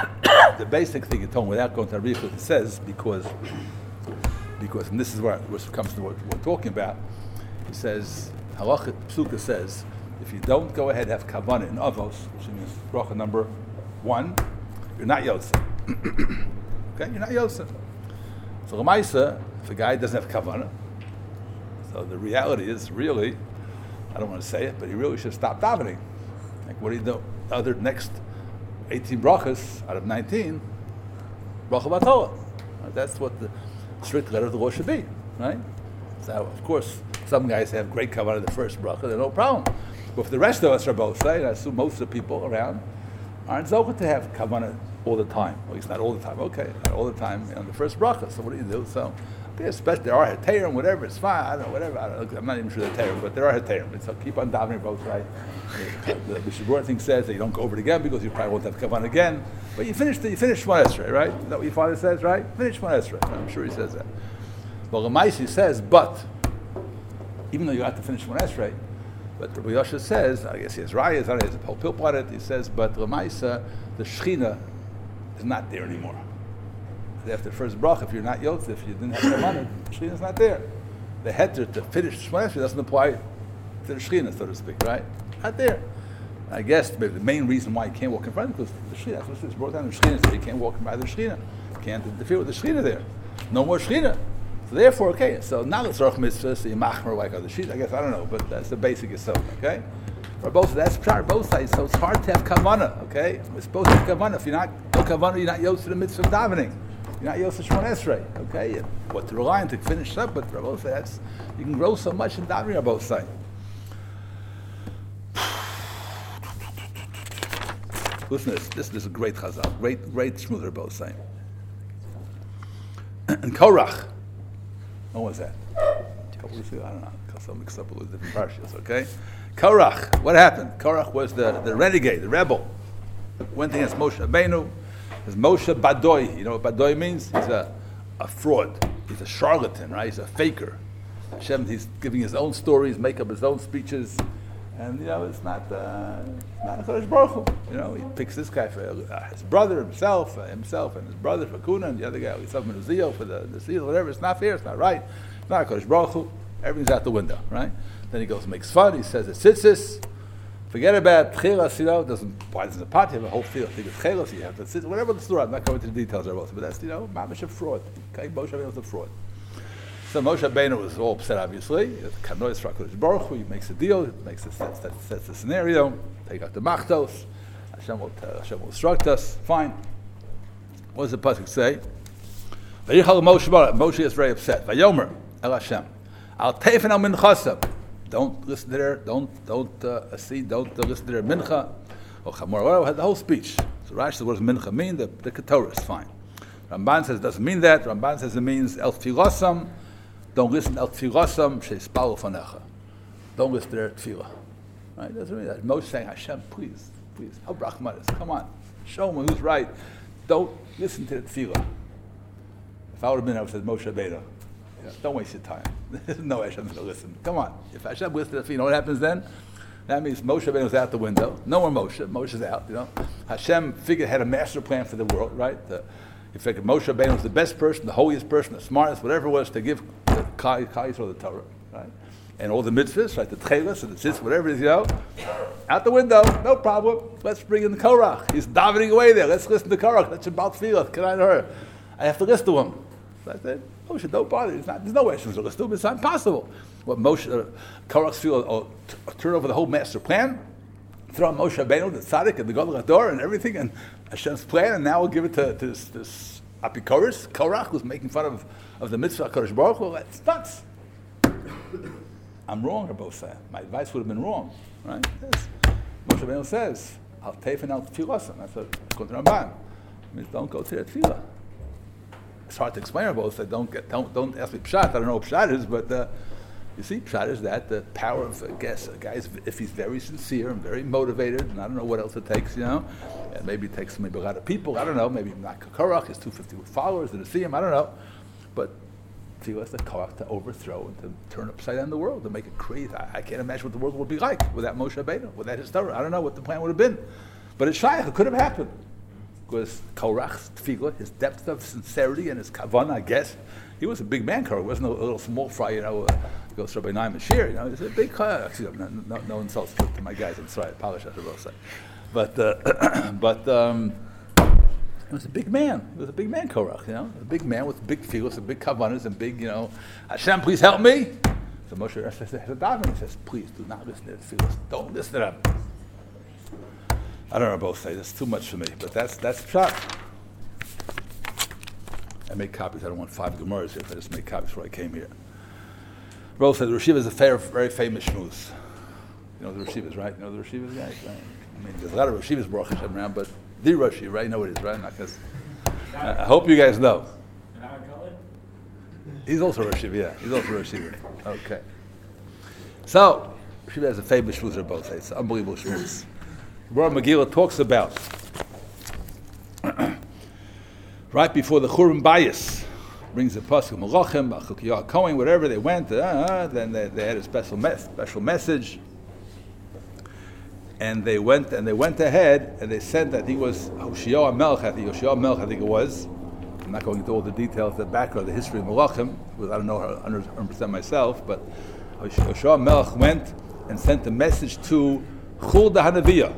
the basic thing you told me without going to Arichas, it says, because, because, and this is where it comes to what we're talking about, it says, Halachah Psuka says, if you don't go ahead and have kavanah in avos, which means bracha number one, you're not yotze. Okay, you're not yotze. So l'maisa, if a guy doesn't have kavanah, so the reality is really, I don't want to say it, but he really should stop davening. Like what do you do? The other next eighteen brachas out of nineteen, bracha batola. That's what the strict letter of the law should be, right? So of course, some guys have great kavanah in the first bracha, they're no problem. But for the rest of us are both, right? I assume most of the people around aren't zochah to have kavanah all the time. Well, it's not all the time. Okay, not all the time on the first bracha. So what do you do? So, okay, especially there are heterim, whatever. It's fine. I don't know, whatever. I don't know, I'm not even sure the heterim, but there are heterim. So keep on davening both sides. The Mishabur thing says that you don't go over it again because you probably won't have kavanah again. But you finish the, you finish Shemona Esrei, right? Is that what your father says, right? Finish Shemona Esrei. I'm sure he says that. Well, Ramaisi says, but even though you have to finish Shemona Esrei, but Rabbi Yosha says, I guess he has rayas, I don't know, he has a whole pilpul on it, he says, but Ramaisa, the Shechina is not there anymore. After the first brach, if you're not Yotze, if you didn't have the money, the Shechina is not there. The heter to finish Shemona Esrei doesn't apply to the Shechina, so to speak, right? Not there. I guess maybe the main reason why you can't walk in front is because the Shechina, that's what it's brought down the Shechina, so you can't walk in by the Shechina. You can't interfere with the Shechina there. No more Shechina. So therefore, okay, so now let's roch mitzvah, so you machmer like other sheet, I guess, I don't know, but that's the basic yisod, okay? For both, that's pshar, both sides, so it's hard to have kavanah, okay? We're supposed to have kavanah. If you're not, no kavanah, you're not yotze to the mitzvah of davening. You're not yotze to Shemona Esrei, okay? What to rely on to finish up, but for both sides, you can grow so much in davening on both sides. Listen to this, this, this is a great chazal, great, great shmuther both sides. And Korach, when was that? A couple weeks ago? I don't know. Because I'm mixed up with different parshas, okay? Korach, what happened? Korach was the, the renegade, the rebel. Went against Moshe Rabbeinu. There's Moshe Badoi. You know what Badoi means? He's a, a fraud. He's a charlatan, right? He's a faker. Hashem, he's giving his own stories, make up his own speeches. And, you know, it's not, uh, not a Kodesh Baruch Hu. You know, he picks this guy for uh, his brother, himself, uh, himself and his brother for Kuna, and the other guy, he's up in Uzziel for the, the seal, whatever. It's not fair, it's not right. It's not a Kodesh Baruch Hu. Everything's out the window, right? Then he goes and makes fun. He says it's tzitzis. Forget about tchilas, you know, doesn't, why doesn't the pot have a whole field? I think it's tchilas, you have to tzitzis, whatever the story. I'm not going into the details of it, but that's, you know, mamash a fraud. Okay, Moshe Rabbeinu was a fraud. So Moshe Rabbeinu was all upset, obviously. Kanois for HaKadosh Baruch Hu, he makes a deal, he makes a, sets, sets, sets the scenario, take out the machtos, Hashem will, uh, Hashem will instruct us, fine. What does the pasuk say? Vayichal Moshe Baruch, Moshe is very upset. Vayomer El Hashem, Al Teifen Al Minchasam. Don't listen to their, don't, don't uh, see, don't uh, listen to their mincha. Or Chamor, whatever, had the whole speech. So Rashi says, what does mincha mean? The, the Ketorah is fine. Ramban says it doesn't mean that. Ramban says it means El Tfilosam. Don't listen al tefillasam sheispalu fanecha. Don't listen to their tefillah. Right? Doesn't mean that. Moshe saying, Hashem, please, please, help Rachmanis. Come on, show me who's right. Don't listen to the tefillah. If I would have been, I would have said Moshe Rabbeinu. Yeah, don't waste your time. There's no Hashem to listen. Come on. If Hashem listens to the tefillah, you know what happens then? That means Moshe Rabbeinu's out the window. No more Moshe. Moshe's out. You know, Hashem figured had a master plan for the world, right? The, he figured Moshe Rabbeinu was the best person, the holiest person, the smartest, whatever it was to give the Kai or the Torah, right? And all the mitzvahs, right? The tchelas and the tzitz, whatever it is, you know, out the window, no problem. Let's bring in the Korach. He's davening away there. Let's listen to Korach. That's about tefillah. Can I her? I have to listen to him. So I said, Moshe, don't bother. It's not, there's no way to listen to him. It's not impossible. What Moshe, uh, Korach's tefillah, oh, t- turn over the whole master plan, throw Moshe Rabbeinu, the tzaddik, and the Gadol Hador, and everything, and Hashem's plan, and now we'll give it to, to this, this Apikoros, Korach, who's making fun of, of the mitzvah HaKadosh Baruch Hu. That's nuts. I'm wrong, or both sides. My advice would have been wrong, right? Yes. Moshe Rabbeinu says, Al teifen al tefillasam. That's what according to Ramban. It means don't go to the tefillah. It's hard to explain, or both sides. Don't get, don't, don't ask me pshat. I don't know what pshat is, but uh, you see, pshat is that the power of, I guess, a guy, if he's very sincere and very motivated, and I don't know what else it takes, you know, and maybe it takes maybe a lot of people, I don't know, maybe not Korach, his two hundred fifty followers, to see him, I don't know, but he was the Korach to overthrow and to turn upside down the world, to make it crazy. I, I can't imagine what the world would be like without Moshe Rabbeinu, without his Torah. I don't know what the plan would have been, but it's shaykh, it could have happened. because Korach's tefillah, his depth of sincerity and his kavanah, I guess, he was a big man, Korach. He wasn't a little small fry, you know, uh, goes to Rabbi Naim Ashir, you know, he's a big guy. Actually, no, no, no insults to my guys, I'm sorry, I apologize, I will say. But, uh, but um, he was a big man. He was a big man, Korach, you know, a big man with big feelings and big kavanas and big, you know, Hashem, please help me. So Moshe says, he says, please do not listen to the feelings. Don't listen to them. I don't know both say, that's too much for me, but that's that's shot. I make copies, I don't want five Gemaras here, I just made copies before I came here. Rose said, the Rosh Yeshiva is a fair, very famous shmooze. You know the Rosh Yeshivas, right? You know the Rosh Yeshivas, guys, right? I mean, there's a lot of Rosh Yeshivas Baruch Hashem around, but the Rosh Yeshiva, right? You know what it is, right? Not because, I hope you guys know. He's also Rosh Yeshiva, yeah. He's also Rosh Yeshiva. Okay. So, Rosh Yeshiva has a famous shmooze or both. It's an unbelievable shmooze. Gemara Megillah talks about right before the Churim Bayis brings the pasuk Malachim, Achukiyah Kohen, whatever they went, uh, then they, they had a special me- special message, and they went and they went ahead and they said that he was Hoshea Melech, I think Hoshea Melech, I think it was. I'm not going into all the details, the background, the history of Malachim, because I don't know one hundred percent myself, but Hoshea Melech went and sent a message to Chulda Hanaviyah.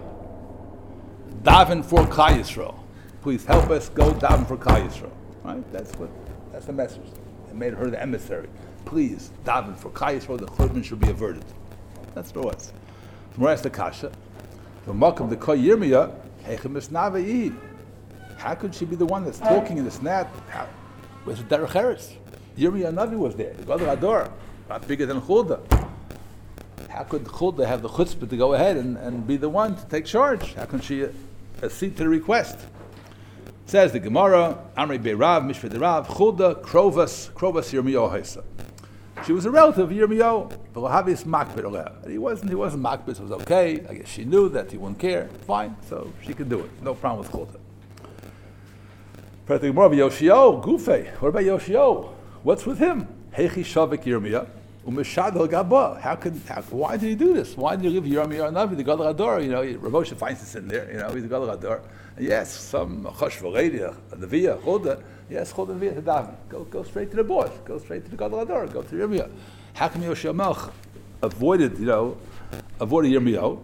Daven for Klal Yisrael. Please help us go daven for Klal Yisrael. Right? That's what. That's the message. It made her the emissary. Please daven for Klal Yisrael. The churban should be averted. That's what it was. Tomorrow asked the kasha. The Malkam the Kol Yirmiyah Heichem es Navei. How could she be the one that's talking in the snap? How? Where's the Derech Eretz? Yirmiyah Navi was there. The Gadol Ador, not bigger than Chulda. How could Chulda have the chutzpah to go ahead and, and be the one to take charge? How can she uh, accede to the request? Says the Gemara, Amri Be'Rav, Mishvei de Rav, Chulda, Krovas, Krovas Yirmiyahu Haisa. She was a relative of Yirmiyahu, V'lahavis Makbid Oleh. And he wasn't, he wasn't Makbid, so it was okay. I guess she knew that he wouldn't care. Fine, so she could do it. No problem with Chulda. But the Gemara, Yoshio, Gufei. What about Yoshio? What's with him? Heichi Shavik Yirmiyah. How could? How, why did he do this? Why did he leave Yirmiyah Navi, the Gadol Ador? You know, Rav Moshe finds this in there. You know, he's the Gadol Ador. Yes, some Chosh V'Ledia, Neviah, Chulda. Yes, Chulda Neviah to daven. Go, go straight to the boss. Go straight to the Gadol Ador. Go to Yirmiyah. How come Yoshia Melch avoided, you know, avoided Yirmiyah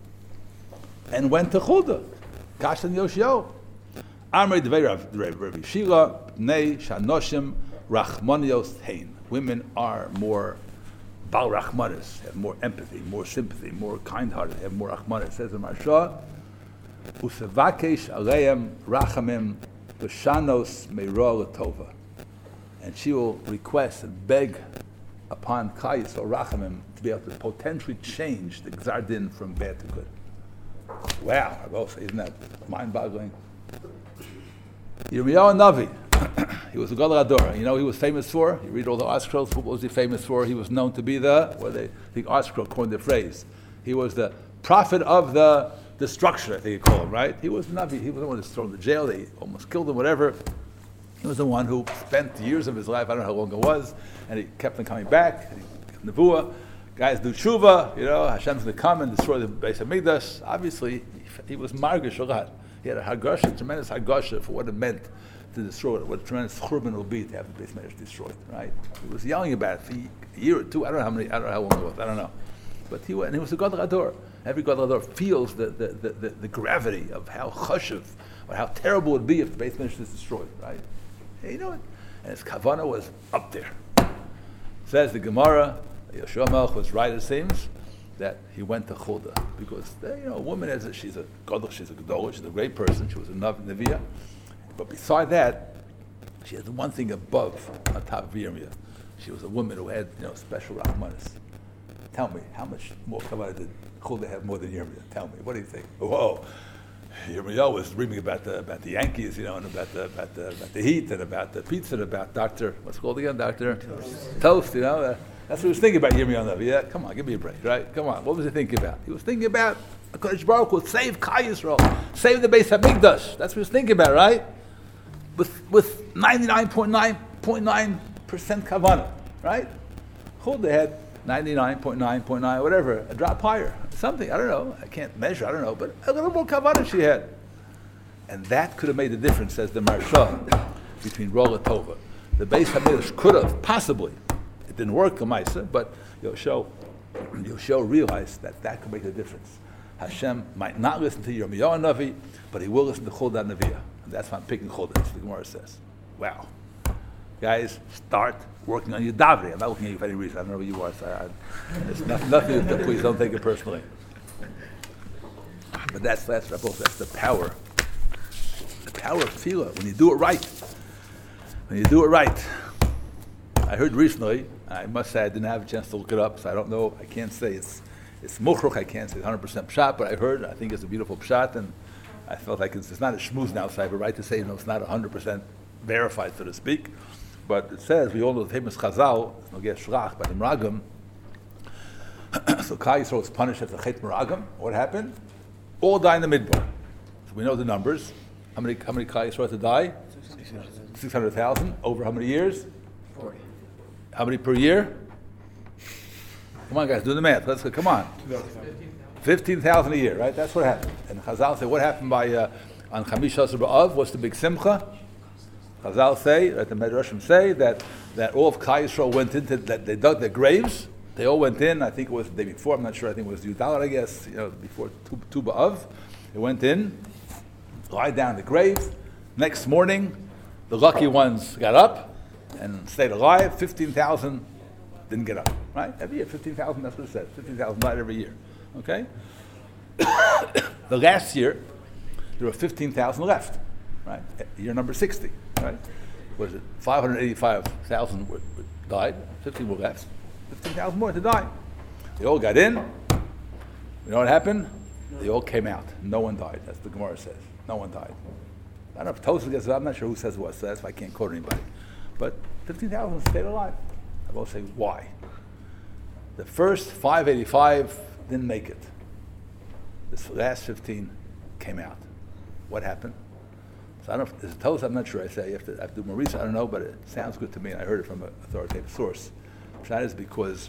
and went to Chulda? Kash and Yoshio. Amrei Devei Rav Shila Nei Shanoshim Rachmanios Hein. Women are more Bal Rachmanis, have more empathy, more sympathy, more kind-hearted, have more Rachmanis. It says in Marsha, Usevakesh Aleim Rachamim B'Shanos Meirah Latova. And she will request and beg upon Klal Yisrael Rachamim to be able to potentially change the Gzar Din from bad to good. Wow, isn't that mind-boggling? Yirmiyahu Navi. He was a Gadol Ador. You know he was famous for? You read all the art scrolls. What was he famous for? He was known to be the, what they, the art scroll coined the phrase. He was the prophet of the destruction, I think you call him, right? He was Navi. He was the one who was thrown in jail. They almost killed him, whatever. He was the one who spent years of his life, I don't know how long it was, and he kept on coming back. And he, Nevuah, guys do tshuva, you know, Hashem's going to come and destroy the Beis HaMikdash. Obviously, he, he was margish a lot. He had a hagasha, tremendous hagasha for what it meant to destroy it, what a tremendous churban will be to have the Beis HaMikdash destroyed, right? He was yelling about it for a year or two. I don't know how many. I don't know how long it was. I don't know, but he went, and he was a Gadol Ador. Every Gadol Ador feels the the, the, the the gravity of how chashuv or how terrible it would be if the Beis HaMikdash is destroyed, right? And you know it, and his kavanah was up there. Says the Gemara, Yoshua Melech was right. It seems that he went to Chulda because you know a woman is a, she's a Gadol, she's a Gadol, she's a great person. She was a Nav Neviah. But beside that, she had one thing above, on top of Yirmiyah. She was a woman who had, you know, special Rahmanis. Tell me, how much more Kavanah did Chulda have more than Yirmiyah? Tell me, what do you think? Whoa, Yirmiyah was dreaming about the about the Yankees, you know, and about the about the about the Heat, and about the pizza, and about Doctor what's it called again, Doctor Toast. Toast, you know. Uh, that's what he was thinking about Yirmiyah. Yeah, come on, give me a break, right? Come on, what was he thinking about? He was thinking about HaKadosh Baruch Hu would save Klal Yisrael, save the Beis HaMikdash. That's what he was thinking about, right? With with ninety-nine point nine percent kavanah, right? Chulda had ninety-nine point nine point nine, whatever, a drop higher, something, I don't know, I can't measure, I don't know, but a little more kavanah she had. And that could have made a difference, says the Marsha, between Rola Tova. The Beis HaMikdash could have, possibly, it didn't work, Lamaisa, but Yoshua, Yoshua realized that that could make a difference. Hashem might not listen to Yirmiyahu Navi, but he will listen to Chulda Neviah. And that's why I'm picking Chulda, as the Gemara says. Wow. Guys, start working on your davening. I'm not looking at you for any reason. I don't know who you are. So I, it's not, nothing, to, please don't take it personally. But that's, that's, that's the power. The power of tefillah, when you do it right. When you do it right. I heard recently, I must say I didn't have a chance to look it up, so I don't know, I can't say it's it's muchruch, I can't say one hundred percent pshat, but I heard, I think it's a beautiful pshat, and I felt like it's, it's not a shmooze now, so I have a right to say, you know, it's not one hundred percent verified, so to speak. But it says, we all know the famous Chazal, it's no get shlach, but in Ragam, so Klal Yisrael was punished after Chet Meragam. What happened? All die in the Midbar. So we know the numbers. How many how many Klal Yisrael had to die? six hundred thousand. Over how many years? forty. How many per year? Come on, guys, do the math. Let's go. Come on. fifteen thousand a year, right? That's what happened. And Chazal say, what happened by uh, on Chamish Asar B'Av? What's the big simcha? Chazal say, that the Medrashim say, that, that all of Klal Yisrael went into, that they dug their graves. They all went in. I think it was the day before. I'm not sure. I think it was Yudalar, I guess. You know, before Tu B'Av. They went in, lied down in the grave. Next morning, the lucky ones got up and stayed alive. fifteen thousand didn't get up, right? Every year, fifteen thousand, that's what it says. fifteen thousand died every year, okay? The last year, there were fifteen thousand left, right? Year number sixty, right? Was it five hundred eighty-five thousand died, fifteen were left, fifteen thousand more to die. They all got in. You know what happened? They all came out. No one died. That's what the Gemara says. No one died. I don't know if Tosfos gets it. I'm not sure who says what, so that's why I can't quote anybody. But fifteen thousand stayed alive. I will say why. The first five eighty-five didn't make it. This last fifteen came out. What happened? So I don't know if it's Tosfos, I'm not sure. I say you have to, I have to do more research. I don't know, but it sounds good to me, and I heard it from an authoritative source. That is because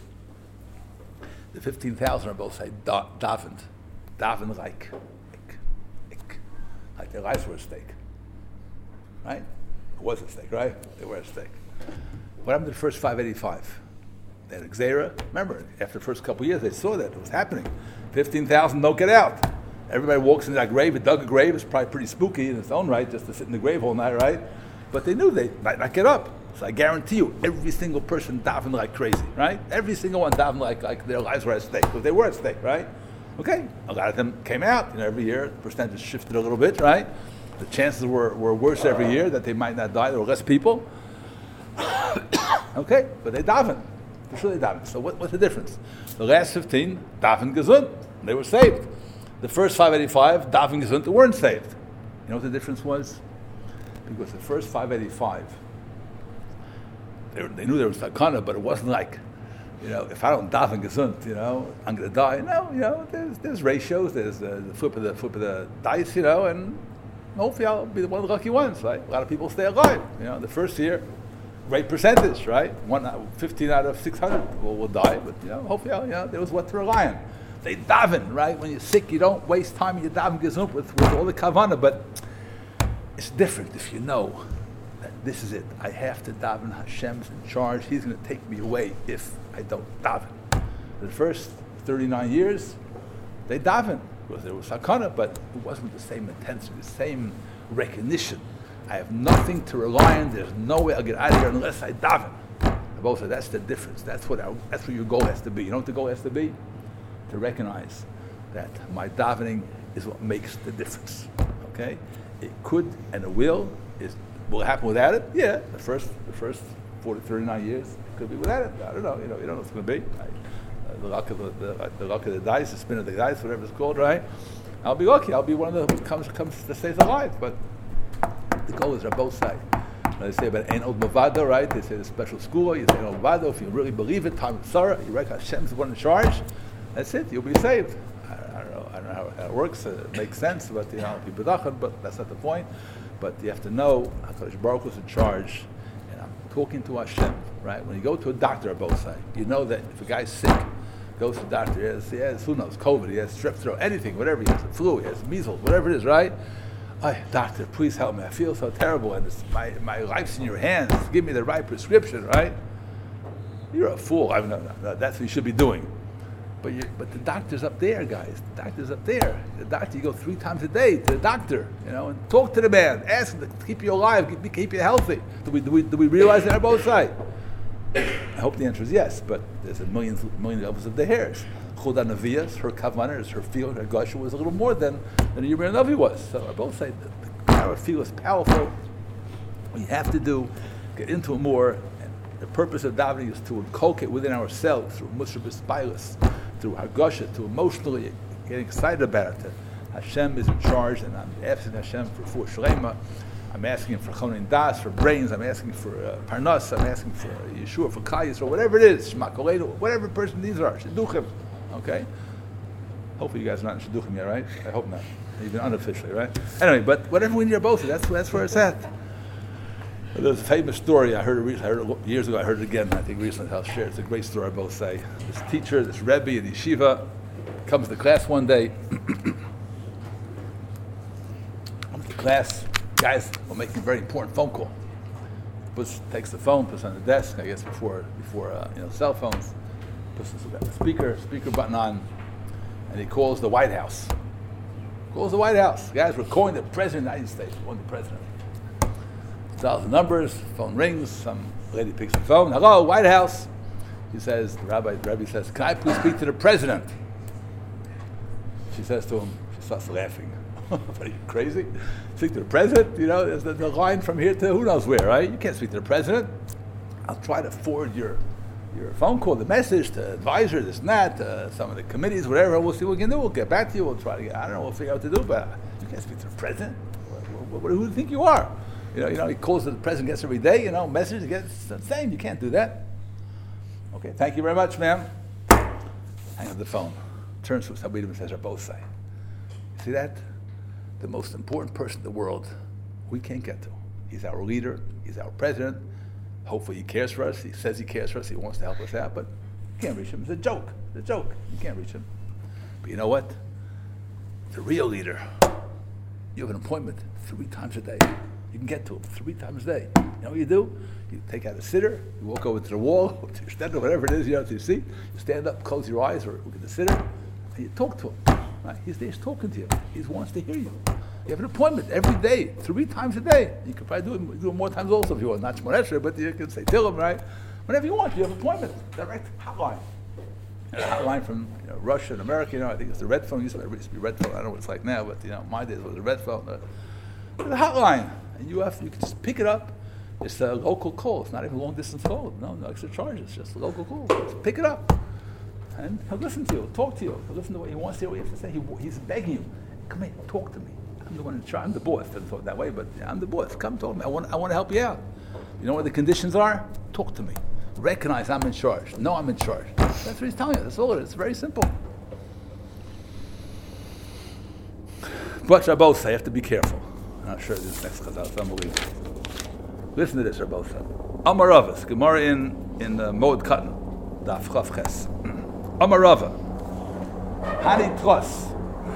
the fifteen thousand are both say da- davened. Davened like, like, like, like their lives were at stake. Right? It was at stake, right? They were at stake. What happened to the first five eighty-five? They had Xera. Remember, after the first couple of years, they saw that it was happening. fifteen thousand don't get out. Everybody walks into that grave. It dug a grave. It's probably pretty spooky in its own right, just to sit in the grave all night, right? But they knew they might not get up. So I guarantee you, every single person davened like crazy, right? Every single one davened like, like their lives were at stake, because they were at stake, right? Okay, a lot of them came out. You know, every year, the percentage shifted a little bit, right? The chances were, were worse every year that they might not die. There were less people. Okay, but they davened. For sure they davened. So what, what's the difference? The last fifteen, davened gesund. They were saved. The first five eighty-five, davened gesund, they weren't saved. You know what the difference was? Because the first five eighty-five, they, were, they knew there was sakana, but it wasn't like, you know, if I don't daven gesund, you know, I'm going to die. No, you know, there's there's ratios, there's uh, the flip of the flip of the dice, you know, and hopefully I'll be one of the lucky ones, right? A lot of people stay alive, you know. The first year, great percentage, right? One, fifteen out of six hundred will, will die, but you know, hopefully, I'll, you know, there was what to rely on. They daven, right? When you're sick, you don't waste time. You daven gesund with, with all the kavanah, but it's different if you know that this is it. I have to daven. Hashem's in charge. He's going to take me away if I don't daven. The first thirty-nine years, they daven because there was sakana, but it wasn't the same intensity, the same recognition. I have nothing to rely on. There's no way I'll get out of here unless I daven. I both said that's the difference. That's what our, that's what your goal has to be. You know what the goal has to be? To recognize that my davening is what makes the difference. Okay, it could and it will. Is will it happen without it? Yeah, the first the first forty, thirty-nine years it could be without it. I don't know. You know, you don't know what it's going to be. I, uh, the luck of the, the, the luck of the dice, the spin of the dice, whatever it's called, right? I'll be lucky. I'll be one of the who comes comes that stays alive. But the goal is on both sides. They say about Ein Od Mavado, right? They say the special school. You say Ein Od Mavado. If you really believe it, time of Sarah, you reckon Hashem's the one in charge. That's it. You'll be saved. I, I don't know. I don't know how, how it works. Uh, it makes sense, but you know, people dachad, but that's not the point. But you have to know HaKadosh Baruch Hu is in charge, and I'm talking to Hashem. Right? When you go to a doctor on both sides, you know that if a guy's sick, goes to the doctor, he has, he has who knows, COVID, he has strep throat, anything, whatever he has, the flu, he has measles, whatever it is, right? Hi, doctor, please help me. I feel so terrible, and it's, my, my life's in your hands. Give me the right prescription, right? You're a fool. I mean, no, no, no, that's what you should be doing. But you, but the doctor's up there, guys. The doctor's up there. The doctor, you go three times a day to the doctor, you know, and talk to the man. Ask him to keep you alive, keep, keep you healthy. Do we, do we, do we realize that on both sides? I hope the answer is yes, but there's a million, million levels of the hairs. Chuda Nevias, her kavanah, her feeling, her gusha was a little more than, than Yirmiyah Navi was. So I both say that the power of feel is powerful. What you have to do, get into it more. And the purpose of davening is to inculcate within ourselves through Musar B'Spilus, through Hargasha, to emotionally getting excited about it. Hashem is in charge, and I'm asking Hashem for for Shlema. I'm asking for Chonin Das, for brains. I'm asking for uh, Parnas. I'm asking for uh, Yeshua, for Kayas, or whatever it is. Shema Koleinu, whatever person needs are. Shidduchim. Okay? Hopefully you guys are not in Shidduchim yet, right? I hope not. Even unofficially, right? Anyway, but whatever we need are both. That's, that's where it's at. There's a famous story, I heard it, re- I heard it years ago, I heard it again, I think recently I'll share it. It's a great story, I both say. This teacher, this Rebbe in Yeshiva, comes to class one day. Comes to class, guys will make a very important phone call. Puts, takes the phone, puts it on the desk, I guess before before uh, you know cell phones. Puts the speaker, speaker button on, and he calls the White House. Calls the White House. Guys, we're calling the President of the United States, calling the President. Dials the numbers, phone rings, some lady picks the phone. Hello, White House. He says, the rabbi, the rabbi says, can I please speak to the president? She says to him, she starts laughing. Are you crazy? Speak to the president? You know, there's the, the line from here to who knows where, right? You can't speak to the president. I'll try to forward your your phone call, the message to advisor, this and that, uh, some of the committees, whatever. We'll see what we can do. We'll get back to you. We'll try to get, I don't know, we'll figure out what to do, but you can't speak to the president. What, what, who do you think you are? You know, you know, he calls the president gets every day, you know, message gets the same. You can't do that. Okay, thank you very much, ma'am. Hang up the phone. Turns to somebody and says, or both say. You see that? The most important person in the world we can't get to. He's our leader. He's our president. Hopefully he cares for us. He says he cares for us. He wants to help us out, but you can't reach him. It's a joke. It's a joke. You can't reach him. But you know what? The real leader, you have an appointment three times a day. You can get to him three times a day. You know what you do? You take out a sitter, you walk over to the wall, or to your stand, or whatever it is, you know, to your seat. You stand up, close your eyes, or look at the sitter, and you talk to him. Right? He's there, he's talking to you. He wants to hear you. You have an appointment every day, three times a day. You could probably do it, do it more times also if you want. Not Shmon Esrei, but you can say till him, right? Whenever you want, you have an appointment. Direct hotline. And a hotline from you know, Russia and America, you know, I think it's the red phone. It used to, it used to be red phone. I don't know what it's like now, but you know, my days was a red phone. Uh, the hotline. And you have you can just pick it up. It's a local call. It's not even a long distance call. No, no extra charges. Just a local call. Just pick it up. And he'll listen to you, he'll talk to you, he'll listen to what he wants to hear what you have to say. He, he's begging you, come here, talk to me. I'm the one in charge. I'm the boss. Doesn't talk that way, but I'm the boss. Come talk to me. I want, I want to help you out. You know what the conditions are? Talk to me. Recognize I'm in charge. No, I'm in charge. That's what he's telling you. That's all it is. It's very simple. But Rabbosa, you have to be careful. I'm not sure this next chazal is unbelievable. Listen to this, Rabbosa. Amar Ravas, Gemara in in uh, Moed Katan, Daf Chav Ches. Amar Rava, Hani Tros,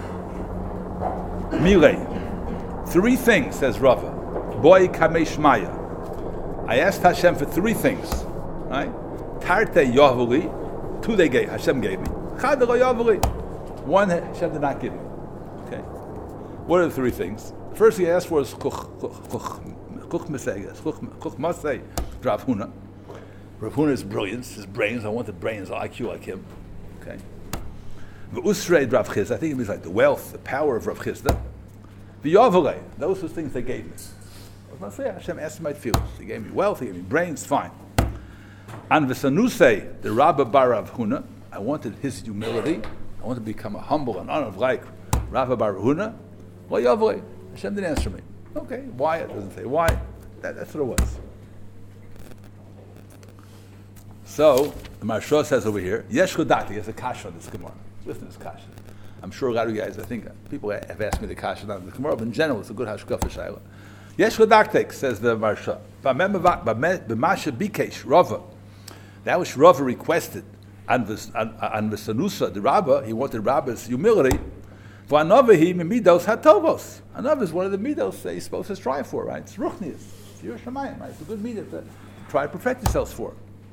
Milei. Three things, says Rava. Boy Kamesh Maya. I asked Hashem for three things, right? Tarte Yavuli, two they gave, Hashem gave me. Chad lo Yavuli, one Hashem did not give me. Okay. What are the three things? The first thing I asked for is Kuch Mesegas, Kuch Masei, Rav Huna. Rav Huna's brilliance, his brains, I wanted brains, I Q like him. Okay. The Usreid Rav Chisda, I think it means like the wealth, the power of Rav Chisda. The Yavole, those are things they gave me. I was not saying Hashem asked my feelings. He gave me wealth, he gave me brains, fine. And the Sanusei, the Rabba Bar Rav Huna, I wanted his humility. I wanted to become a humble and honored like Rabba Bar Huna. Well, Yavole, Hashem didn't answer me. Okay, why? It doesn't say why. That, that's what it was. So, the Maharsha says over here, Yesh Chodati, has a kasha on this Gemara. Listen to this kasha. I'm sure a lot of you guys, I think, people have asked me the kasha on the Gemara, but in general, it's a good hashkaf for Shaila. Yesh Chodati, says the Maharsha, B'masha Bikesh, Rava. That which Rava requested, and the Sanusa, the Rabba, he wanted Rabba's humility, V'anovahi midos hatovos. Anov is one of the midos that you're supposed to strive for, right? It's ruchnius. It's your shemayim, right? It's a good midah to try to perfect yourselves for.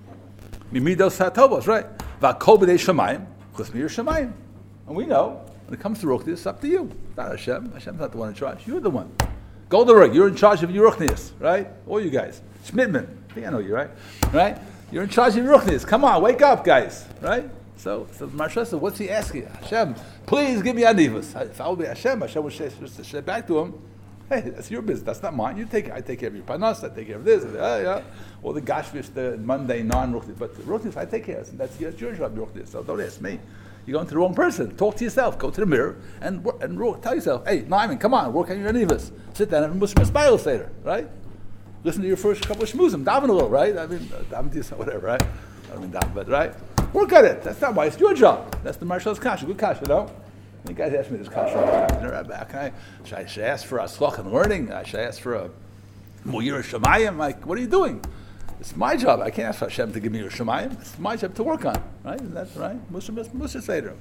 Midos hatovos, right? V'akol b'dei shemayim, chus mir shemayim. And we know, when it comes to ruchnius, it's up to you. It's not Hashem. Hashem's not the one in charge. You're the one. Golderberg, you're in charge of your ruchnius, right? All you guys. Schmidman, I think I know you, right? Right? You're in charge of your ruchnius. Come on, wake up, guys, right? So, so Marsha said, what's he asking? Hashem, please give me anivus. If I would be Hashem, Hashem would say, say back to him, hey, that's your business. That's not mine. You take I take care of your panas. I take care of this. Uh, yeah. All the gashvish, the mundane, non-ruchnius. But ruchnius, I take care of it. That's, that's your job, ruchnius. So don't ask me. You're going to the wrong person. Talk to yourself. Go to the mirror and work, and work. Tell yourself, hey, Naaman, come on, work on your anivus. Sit down and have a Muslim spiral seder, right? Listen to your first couple of shmuzim. Daven a little, right? I mean, daven to yourself, whatever, right? I don't mean daven, but right? Work on it. That's not why. It's your job. That's the Marshal's kasha. Good kasha, no? You guys ask me this kasha. Can I, should I, should I ask for a slach and learning? Should I ask for a muyir shemayim? Like, what are you doing? It's my job. I can't ask for Hashem to give me your shemayim. It's my job to work on. Right? Isn't that right? Musha Musha Seder.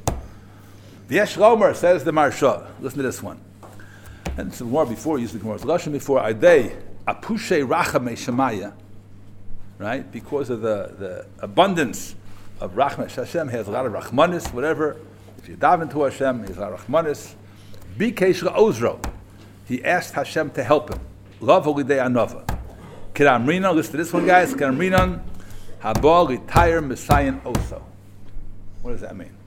The Yesh Lomer says the Marsha. Listen to this one. And some more before, used the Gemara's Lashon before. Adei apushe rachame shemaya. Right? Because of the, the abundance of rachma. Hashem has a lot of rachmanis, whatever. If you daven to Hashem, he has a lot of rachmanis. Bikesh ozro. He asked Hashem to help him. Love olidei anova. Kiramrinon, listen to this one, guys. Kiramrinon, habal retire messiah also. What does that mean?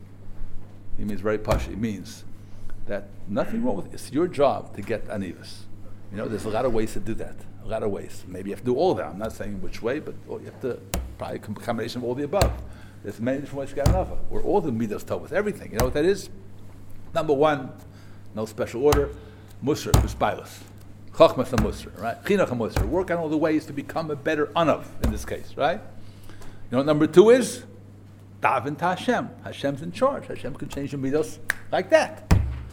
It means very pushy. It means that nothing wrong with it. It's your job to get anivus. You know, there's a lot of ways to do that. A lot of ways. Maybe you have to do all of that. I'm not saying which way, but well, you have to probably a combination of all the above. There's many different ways to get another. Or all the midas tovos, everything. You know what that is? Number one, no special order. Musar, b'spilus. Chachmas HaMusar, right? Chinuch HaMusar. Work on all the ways to become a better anav, in this case, right? You know what number two is? Daven to Hashem. Hashem's in charge. Hashem can change your midos like that.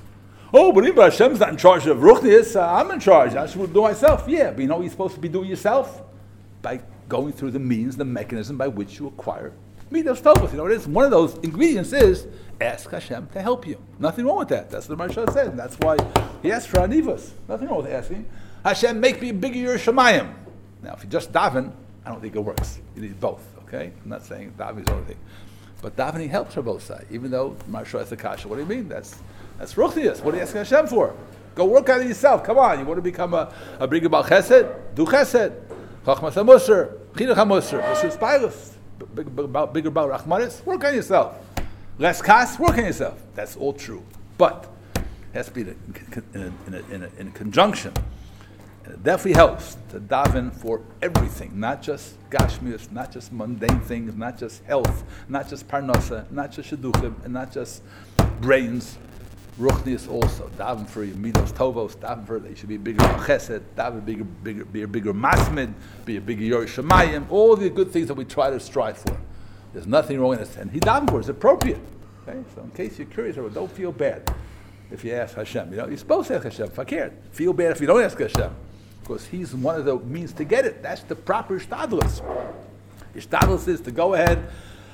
Oh, but even Hashem's not in charge of ruchnius. Uh, I'm in charge. I should do myself. Yeah, but you know what you're supposed to be doing yourself? By going through the means, the mechanism by which you acquire midos tovos. You know what it is? One of those ingredients is ask Hashem to help you. Nothing wrong with that. That's what the Marsha said. And that's why he asked for anivus. Nothing wrong with asking. Hashem, make me bigger your shemayim. Now, if you just daven, I don't think it works. You need both, okay? I'm not saying davening is the only thing. But davening helps for both sides, even though Marsha has the kasha. What do you mean? That's that's ruchnius. What are you asking Hashem for? Go work on it yourself. Come on. You want to become a, a bigger Baal Chesed? Do Chesed. Chachmas HaMusar. Chinuch HaMusar. Musar Spilus. Bigger Baal Rachmanis. Work on yourself. Less kas, work on yourself. That's all true. But it has to be in a, in a, in a, in a, in a conjunction. And it definitely helps to daven for everything, not just gashmius, not just mundane things, not just health, not just parnasa, not just shidduchim, and not just brains. Ruchnius also. Daven for your midos tovos, daven for they should be bigger chesed, daven bigger, bigger, be a bigger masmid, be a bigger yorish shemayim, all the good things that we try to strive for. There's nothing wrong in it. And he daven for it. It's appropriate. Okay? So in case you're curious, don't feel bad if you ask Hashem. You know, you're supposed to ask Hashem. Fakir. Feel bad if you don't ask Hashem. Because he's one of the means to get it. That's the proper ishtadlus. Ishtadlus is to go ahead,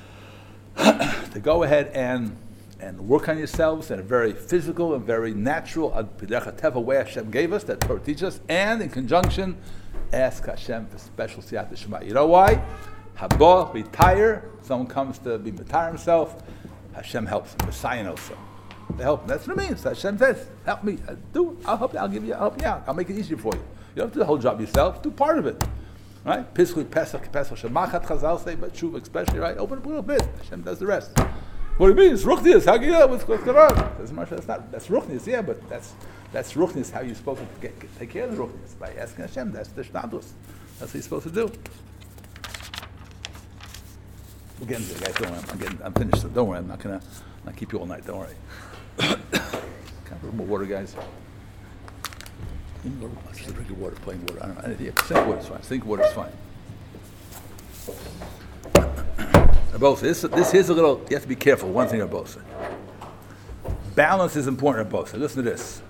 to go ahead and and work on yourselves in a very physical and very natural way Hashem gave us, that Torah teaches us, and in conjunction, ask Hashem for special siyata shema. You know why? Haba, retire, someone comes to be retire himself, Hashem helps him, Messiah also. They help him. That's what it means. Hashem says, help me, do, I'll help you, I'll give you, I'll help you out, I'll make it easier for you. You don't have to do the whole job yourself, do part of it. Right? Pesach, Pesach, Pesach, Shemachat, Chazal say, but Shuv especially, right? Open up a little bit, Hashem does the rest. What do you mean? It's ruchnius. How can you know what's going on? That's that's not that's ruchnius, yeah, but that's that's ruchnius. How you're supposed to get, get, take care of the ruchnius by asking Hashem. That's the shnadus. That's what you're supposed to do. We're getting there, guys. Don't worry. I'm getting. I'm finished. So don't worry. I'm not gonna not keep you all night. Don't worry. Can I have a little more water, guys? Just a drink of water, plain water. I don't know. Anything. Sink water is fine. Sink water is fine. Both this this here's a little. You have to be careful. One thing, both. Balance is important. Both. Listen to this.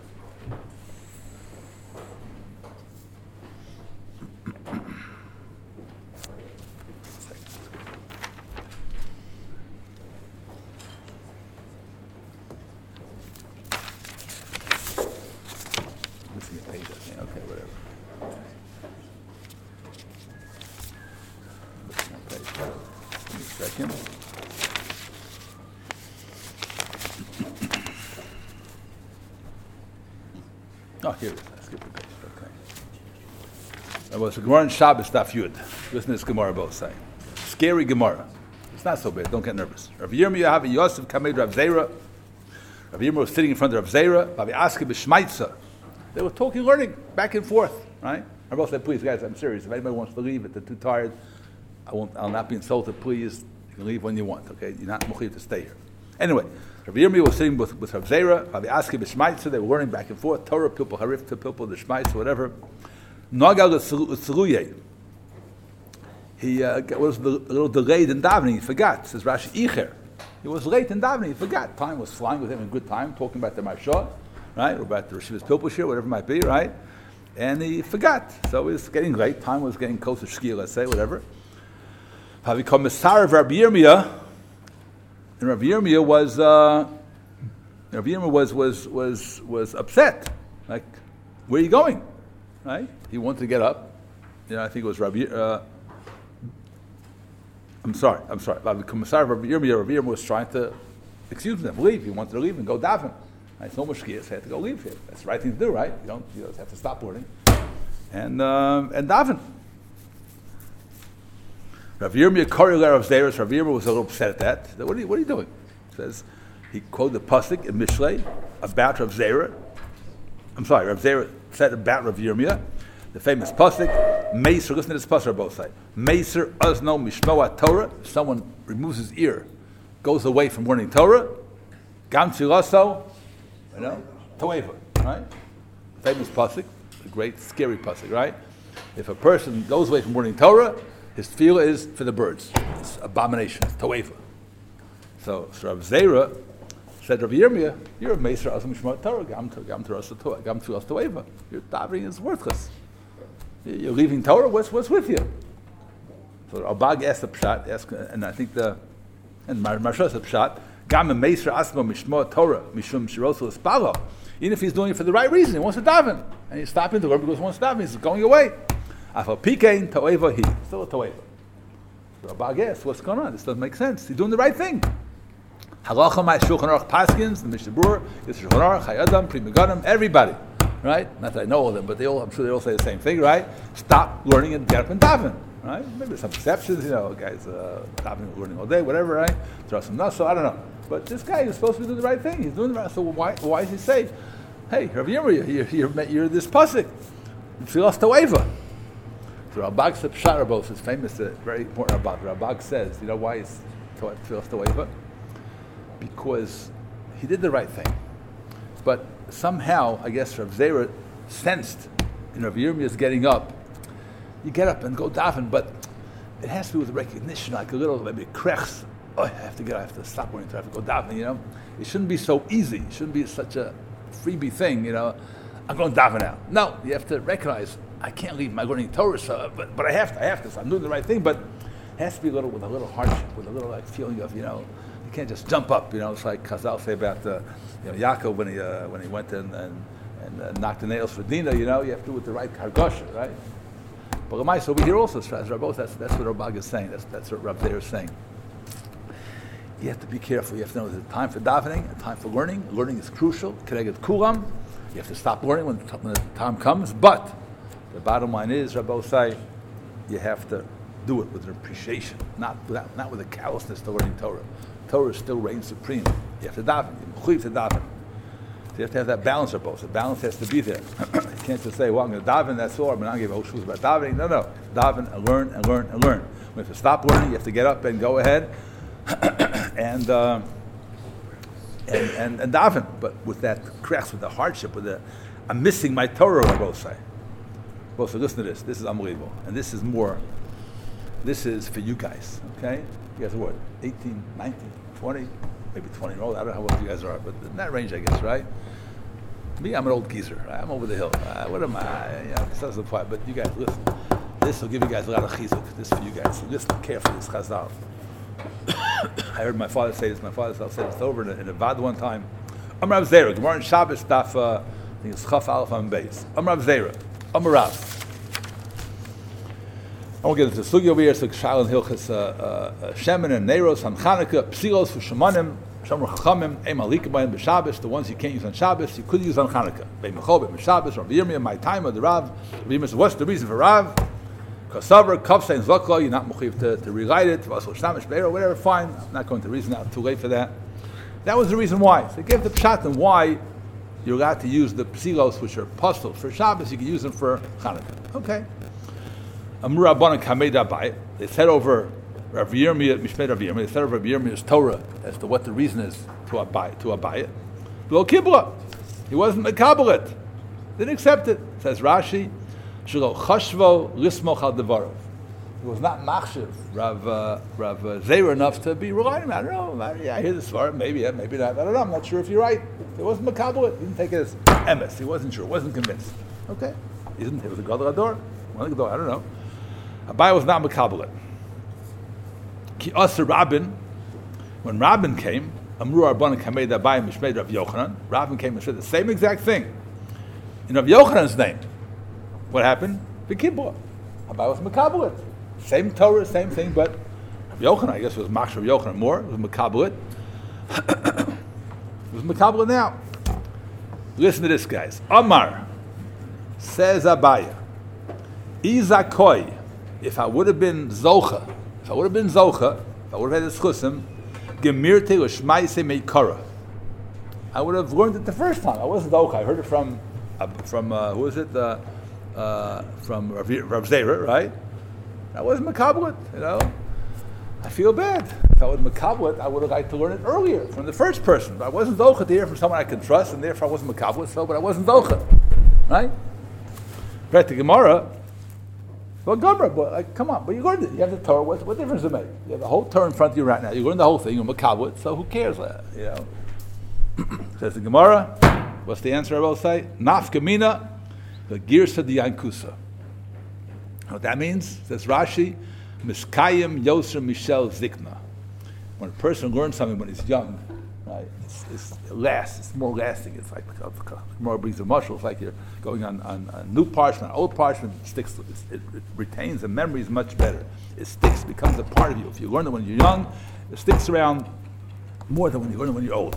Oh, here it is. I skipped the page. Okay. It was a Gemara in Shabbos, Daf Yud. Listen to this Gemara both say. Scary Gemara. It's not so bad. Don't get nervous. Rav Yirmiyah have a Yosef Kamed Rav Zera. Rav Yirmiyah was sitting in front of Rav Zera. Rav Aske b'Shmaitza. They were talking, learning, back and forth, right? I both said, please, guys, I'm serious. If anybody wants to leave, if they're too tired, I won't, I'll not be insulted. Please, you can leave when you want, okay? You're not mechuyev to stay here. Anyway, Rav Yirmiyah was sitting with, with Rav Zera. Rav Aske b'Shmaitza. They were learning back and forth. Torah, Pilpul Harif, to Pilpul, the Shmaitza, whatever. Nagal l'Tzeluye. He uh, was a little delayed in davening. He forgot. Says Rashi Icher. He was late in davening. He forgot. Time was flying with him in good time, talking about the Marsha, right, or about the Rishivas Pilpushir, whatever it might be, right? And he forgot. So it was getting late. Time was getting close to Shkia, let's say, whatever. Havi Komisar of Rabbi Yirmiyah, and Rabbi Yirmiyah was uh, Rabbi Yirmiyah was was was was upset. Like, where are you going? Right? He wanted to get up. You know, I think it was Rabbi. Uh, I'm sorry, I'm sorry. Rabbi Komisar Rabbi Yirmiyah, Rabbi Yirmiyah was trying to excuse them, leave. He wanted to leave and go daven. Right? So much shkias, he had to go leave here. That's the right thing to do, right? You don't, you don't have to stop learning. And um, and daven. Rabbi Yirmiyah Koril Rav Zera. Rabbi Yirmiyah was a little upset at that. He said, what are you, what are you doing? He says, he quoted the pasuk in Mishlei about Rav Zera. I'm sorry, Rav Zera said about Rav Yirmiyah. The famous pasuk, Meiser, listen to this pasuk on both sides. Meiser Azno Mishmoa Torah. If someone removes his ear, goes away from learning Torah, Gam Tzilaso, you know, Toeva, right? Famous pasuk, a great scary pasuk, right? If a person goes away from learning Torah, his tefillah is for the birds. It's abomination, it's Toeva. So, so Rav Zera said, Rav Yirmiyah, you're a Meiser Azno Mishmoa Torah, Gam Tzilaso, Gam Tzilaso Toeva. Your davening is worthless. You're leaving Torah. What's what's with you? So Abag asked the pshat, asked, and I think the and Marsha said pshat. Gam meiser asmo mishmo Torah mishum shirosu espalo. Even if he's doing it for the right reason, he wants to daven, and he's stopping to learn because he wants to daven. He's going away. Afal pikein toeva he still a toeva. So Abag asked, what's going on? This doesn't make sense. He's doing the right thing. Halacha my Shulchan Aruch Paskins, the Mishnah Berurah, Yisrael Shulchan Aruch, Hayadam, Pri Megadim, everybody. Right? Not that I know all of them, but they all, I'm sure they all say the same thing, right? Stop learning and get up and daven, right? Maybe there's some exceptions, you know, guys uh, davening, learning all day, whatever, right? Throw some nuts, so I don't know. But this guy is supposed to be doing the right thing. He's doing the right. So why why is he saying, hey, Rav Yirmiyah, you're, you're, you're this pasuk, Tfilas Toeva. So Rabag said, Pshat Rabos is famous, uh, very important Rabag. Rabag says, you know why he's Tfilas Toeva? Because he did the right thing. But somehow, I guess Rav Zera sensed in Rav Yirmiyah's getting up. You get up and go daven, but it has to do with recognition, like a little, maybe krechs. Oh, I have to get, I have to stop learning, I have to go daven, you know. It shouldn't be so easy. It shouldn't be such a freebie thing, you know. I'm going to daven now. No, you have to recognize, I can't leave my learning Torah, so, but, but I have to, I have to, so I'm doing the right thing, but it has to be a little, with a little hardship, with a little like feeling of, you know, you can't just jump up, you know. It's like Chazal say about uh, you know, Yaakov when he uh, when he went in and, and uh, knocked the nails for Dinah, you know, you have to do it with the right hargosha, right? But Lamais over here also, that's that's what Rabag is saying. That's that's what Rav Zera is saying. You have to be careful. You have to know there's a time for davening, a time for learning. Learning is crucial. Keneget kulam. You have to stop learning when the, when the time comes. But the bottom line is, Rabbi say, you have to do it with an appreciation, not without, not with a callousness to learning Torah. Torah still reigns supreme. You have to daven. You have to daven. So you have to have that balance of both. The balance has to be there. You can't just say, well, I'm going to daven, that's all. I'm not going to give a whole shul about davening. No, no. Daven and learn and learn and learn. When you have to stop learning, you have to get up and go ahead and, uh, and, and and daven. But with that cracks, with the hardship, with the, I'm missing my Torah, I both say. Both say, listen to this. This is unbelievable. And this is more, this is for you guys, okay? You guys are what, eighteen, nineteen, twenty, maybe twenty year old. I don't know how old you guys are, but in that range, I guess, right? Me, I'm an old geezer. Right? I'm over the hill. Uh, what am I? You know, this doesn't apply. But you guys, listen. This will give you guys a lot of chizuk. This is for you guys. So listen carefully. It's Chazal. I heard my father say this. My father said this over in a, in a vad one time. Amar Rav Zera. Gemara in Shabbos daf. Uh, I think it's Chaf Aleph on Beis. Amar Rav Zera. Amar Rav. I won't get into the sugi over here. So Shal and Hilchas Shemen and Neiros on Chanukah, Psilos for Shemanim. Shomer Chachamim, Eim Alikabayim b'Shabbos, the ones you can't use on Shabbos, you could use on Chanukah. Bein Mechol, Bein Shabbos, Rav Yirmiyah, my time of the Rav. Rav Yirmiyah says, what's the reason for Rav? Kasavar, Kavsein Zlokla, you're not mechuyev to, to rewrite it, Vasol Shtamish Be'er, whatever, fine. I'm not going to reason out, too late for that. That was the reason why. So they gave the pshat and why you're allowed to use the psilos, which are apostles for Shabbos, you can use them for Chanukah. Okay. Amur Rabbanan Kamei Abai, they said over Rav Yirmiyah, Mishmei Rav Yirmiyah, they said over Rav Yirmiyah's Torah as to what the reason is to Abai, to Abai it. Lo Kibla. He wasn't Mekabel it. Didn't accept it. Says Rashi, Shelo Chashvo Lismoch Al Devarov. He was not machshiv, Rav, uh, Rav uh, Zera enough to be relying. I don't know. I, yeah, I hear this far. Maybe, yeah, maybe not. I don't know. I'm not sure if you're right. It wasn't Mekabel it. He didn't take it as emes. He wasn't sure. Wasn't convinced. Okay. He didn't. It was a Gadol Ador. One of the Gadol. I don't know. Abai was not Mekabel it. Ki Asa Rabin, when Rabin came, Amru Rabbanan Kamei Abai Mishmei Rav Yochanan. Rabin came and said the same exact thing in Rav Yochanan's name. What happened? The Kibbutz. Abai was Mekabel it. Same Torah, same thing, but Rav Yochanan, I guess, was Machshav Rav Yochanan more. It was Mekabel it. It was Mekabel it now. Listen to this, guys. Amar says Abaya, Izakoi. If I would have been Zocha, if I would have been Zocha, if I would have had the Schusim, Gemirte Ushmaise Meikara. I would have learned it the first time. I wasn't Zocha. I heard it from, uh, from uh, who is it? Uh, uh, from Rav, Rav Zera, right? I wasn't Mekabel it, you know. I feel bad. If I was Mekabel it, I would have liked to learn it earlier from the first person. But I wasn't Zocha to hear from someone I could trust, and therefore I wasn't Mekabel it, so, but I wasn't Zocha. Right? Read the Gemara. Well, Gemara, but like, come on, but you learned it. You have the Torah. What, what difference does it make? You have the whole Torah in front of you right now. You learned the whole thing. You're Mekabel it, so who cares? Uh, you know. Says the Gemara. What's the answer I will say? Nafkamina, the Girsa di Yankusa. What that means, says Rashi, Miskayim Yosher Michel Zikna. When a person learns something when he's young, right, it's, it's, it lasts, it's more lasting. It's like, the more brings the muscle, it's like you're going on, on, on new parchment, old parchment, it sticks, it, it retains the memories much better. It sticks, becomes a part of you. If you learn it when you're young, it sticks around more than when you learn it when you're old.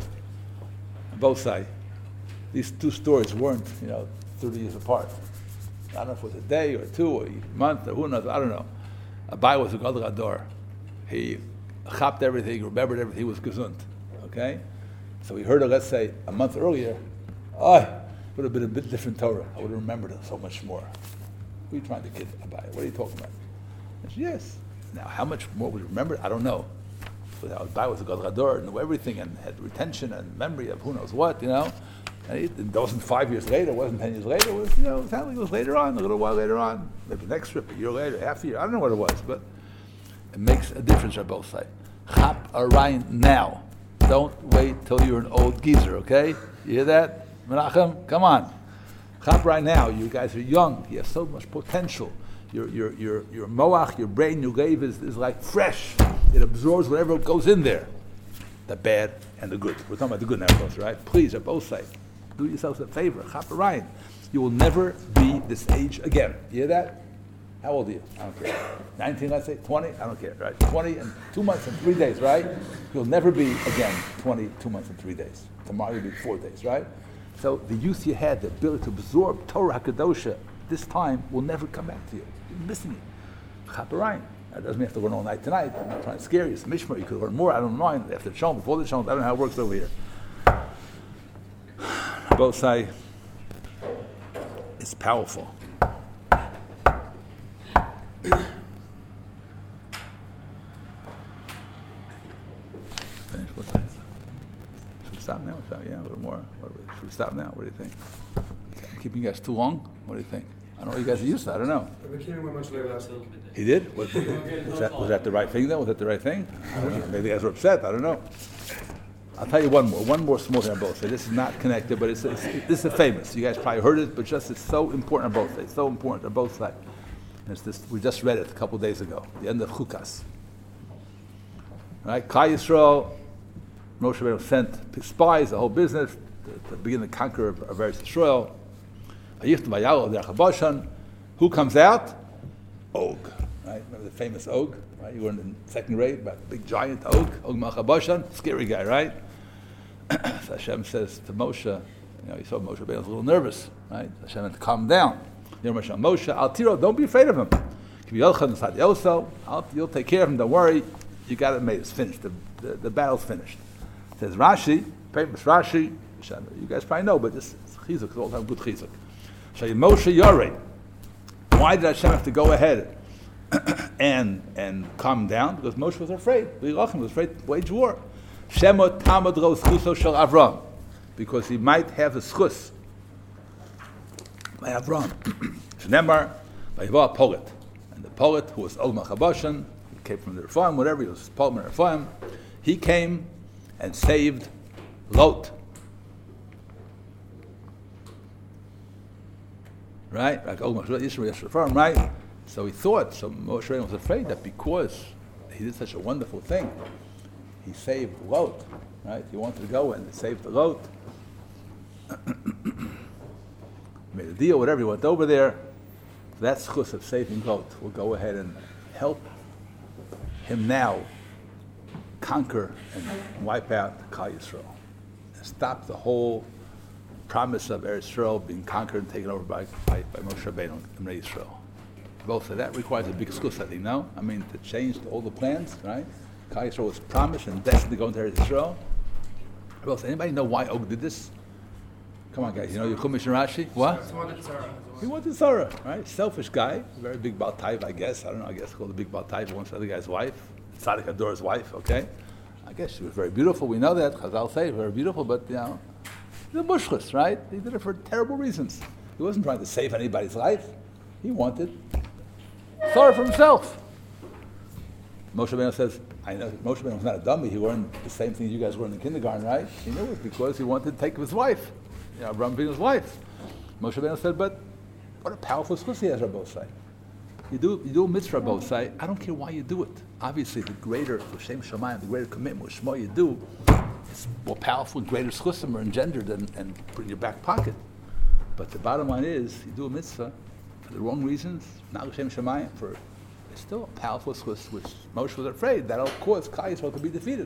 On both sides. These two stories weren't, you know, thirty years apart. I don't know if it was a day or two or a month or who knows, I don't know. Abai was a Gadol Ador. He chapped everything, remembered everything, he was gesund. Okay? So he heard it, let's say, a month earlier. Oh, it would have been a bit different Torah. I would have remembered it so much more. Who are you trying to kid Abai? What are you talking about? I said, yes. Now, how much more would he remember? I don't know. But Abai was a Gadol Ador, knew everything and had retention and memory of who knows what, you know. And it, it wasn't five years later, it wasn't ten years later, it was, you know, it sounded like it was later on, a little while later on, maybe next trip, a year later, half a year, I don't know what it was, but it makes a difference on both sides. Chap Arayin now. Don't wait till you're an old geezer, okay? You hear that? Menachem, come on. Chap Arayin now, you guys are young, you have so much potential. Your your your your moach, your brain, your grave is, is like fresh. It absorbs whatever goes in there. The bad and the good. We're talking about the good now, of course, right? Please, on both sides. Do yourselves a favor, Chap Arayin. You will never be this age again. You hear that? How old are you? I don't care. nineteen, let's say, twenty? I don't care, right? twenty and two months and three days, right? You'll never be, again, twenty, two months and three days. Tomorrow you'll be four days, right? So the youth you had, the ability to absorb Torah HaKadosha, this time will never come back to you. You're missing it. Chap Arayin. That doesn't mean you have to learn all night tonight. I'm not trying to scare you. It's Mishmar. You could learn more. I don't know. After the Shalom, before the Shalom, I don't know how it works over here. Both sides, it's powerful. Finish? What time? Should we stop now? Yeah, a little more. Should we stop now? What do you think? I'm keeping you guys too long? What do you think? I don't know what you guys are used to. I don't know. We came in much later last week. He did? Was, was, that, was that the right thing, though? Was that the right thing? I don't know. Maybe you guys were upset. I don't know. I'll tell you one more. One more small thing on both sides. This is not connected, but it's, it's, this is famous. You guys probably heard it, but just it's so important on both sides. So important on both sides. And it's this, we just read it a couple days ago. The end of Chukas. Right? Klal Yisrael, Moshe Rabbeinu sent spies, the whole business, to, to begin to conquer of Eretz Yisrael. Who comes out? Og. Right? Remember the famous Og? Right? You were in second grade, about the big giant Og, Og Malchabashan, scary guy, right? So Hashem says to Moshe, you know, he saw Moshe Rabbeinu was a little nervous, right? Hashem had to calm down. You know, Moshe, Al Tiro, don't be afraid of him. I'll, you'll take care of him, don't worry. You got it made, it's finished. The, the, the battle's finished. It says Rashi, famous Rashi, you guys probably know, but this chizuk is all the time good chizuk. Moshe Yoreh. Why did Hashem have to go ahead and and calm down? Because Moshe was afraid. He was afraid to wage war. Shemot tamad ro schuso shel Avram, because he might have a schus by Avram. Shnemar by Yavah Polet, and the Polet who was Ol Machaboshan, he came from the Rephaim, whatever he was, Polet from the Rephaim. He came and saved Lot. Right, like Ol Machaboshan, right? So he thought, so Moshe Rabbeinu was afraid that because he did such a wonderful thing, he saved Lot, right? He wanted to go and save the Lot. Made a deal, whatever, he went over there. That schus of saving Lot will go ahead and help him now conquer and wipe out Klal Yisrael. And stop the whole promise of Eretz Yisrael being conquered and taken over by, by, by Moshe Rabbeinu and Bnei Yisrael. Both of that requires a big schus, I think, no? I mean, to change all the plans, right? Klal Yisrael was promised and destined to go into Eretz Yisrael. Both, anybody know why Og did this? Come on, guys, you know your Chumash and Rashi? What? He wanted Sarah, right? Selfish guy, very big Baal Taiva, I guess. I don't know, I guess called the big Baal Taiva, wants the other guy's wife. Tzaddik Ador's wife, okay? I guess she was very beautiful, we know that. Chazal say very beautiful, but, you know, he's a mushchus, right? He did it for terrible reasons. He wasn't trying to save anybody's life. He wanted Sarah for himself. Moshe Rabbeinu says, I know Moshe Rabbeinu was not a dummy. He learned the same thing you guys learned in kindergarten, right? He knew it because he wanted to take his wife, you know, Avraham Avinu's wife. Moshe Rabbeinu said, but what a powerful schus he has, Rabbi say. You do you do a mitzvah, Rabbi say. I don't care why you do it. Obviously, the greater L'Shem Shamayim, the greater commitment, Shema you do, it's more powerful, greater schusim are engendered and, and put in your back pocket. But the bottom line is, you do a mitzvah for the wrong reasons, not L'Shem Shamayim, for it's still a powerful schus, which Moshe was afraid that'll cause Klal Yisrael to be defeated.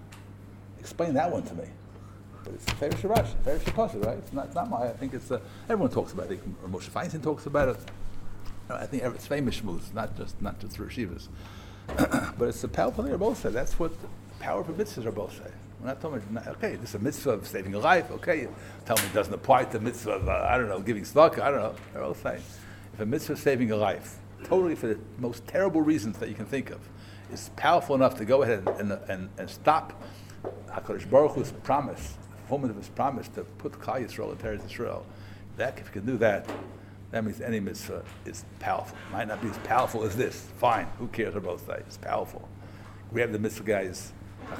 Explain that one to me. But it's the favorite Shirash, the favorite Shapasa, right? It's not, it's not my, I think it's, uh, everyone talks about it. I think Moshe Feinstein talks about it. You know, I think it's famous shmuz, not just not just for Yeshivas. But it's the powerful thing both say. That's what the power for mitzvahs are both say. We're not talking about, okay, this is a mitzvah of saving a life, okay, you tell me it doesn't apply to the mitzvah of, uh, I don't know, giving tzedakah, I don't know. They're all saying, if a mitzvah is saving a life, totally for the most terrible reasons that you can think of, is powerful enough to go ahead and, and, and, and stop HaKadosh Baruch Hu's promise, the fulfillment of his promise to put Klal Yisrael into Eretz Yisrael. That, if you can do that, that means any mitzvah is powerful. Might not be as powerful as this. Fine, who cares what both say? It's powerful. We have the mitzvah guys.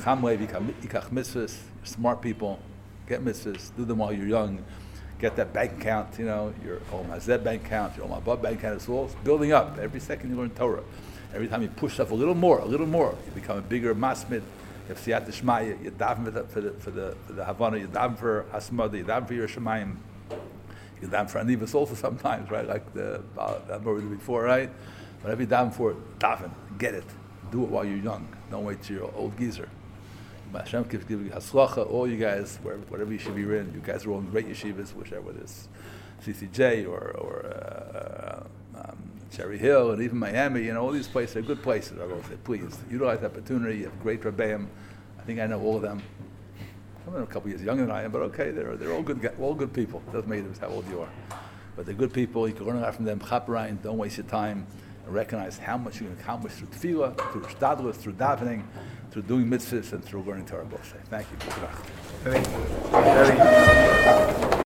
Mitzvahs, smart people, get mitzvahs, do them while you're young. Get that bank account, you know, your Ol Mazeh bank account, your Ol Mabab bank account, it's all building up. Every second you learn Torah. Every time you push up a little more, a little more, you become a bigger masmid. You have siyat d'shmaya, you daven for the for the for the, for the Havana, you daven for Hasmada, you daven for your Shemayim. You daven for Anivas also sometimes, right? Like the I've already before, right? Whatever you daven for, daven, get it. Do it while you're young. Don't wait till you're an old geezer. Hashem gives you haslacha, all you guys, wherever, whatever yeshiva you're in, you guys are all in great yeshivas, whichever it is, C C J or, or uh, um, Cherry Hill, and even Miami, you know, all these places are good places. I will say, please, utilize the opportunity. You have great Rebbeim. I think I know all of them. Some of them are a couple years younger than I am, but okay, they're, they're all good all good people. It doesn't matter how old you are. But they're good people. You can learn a lot from them. Chaperine, don't waste your time. And recognize how much you can accomplish through tefillah, through shtadlus, through davening, through doing mitzvahs, and through learning Torah. Thank you. Very, very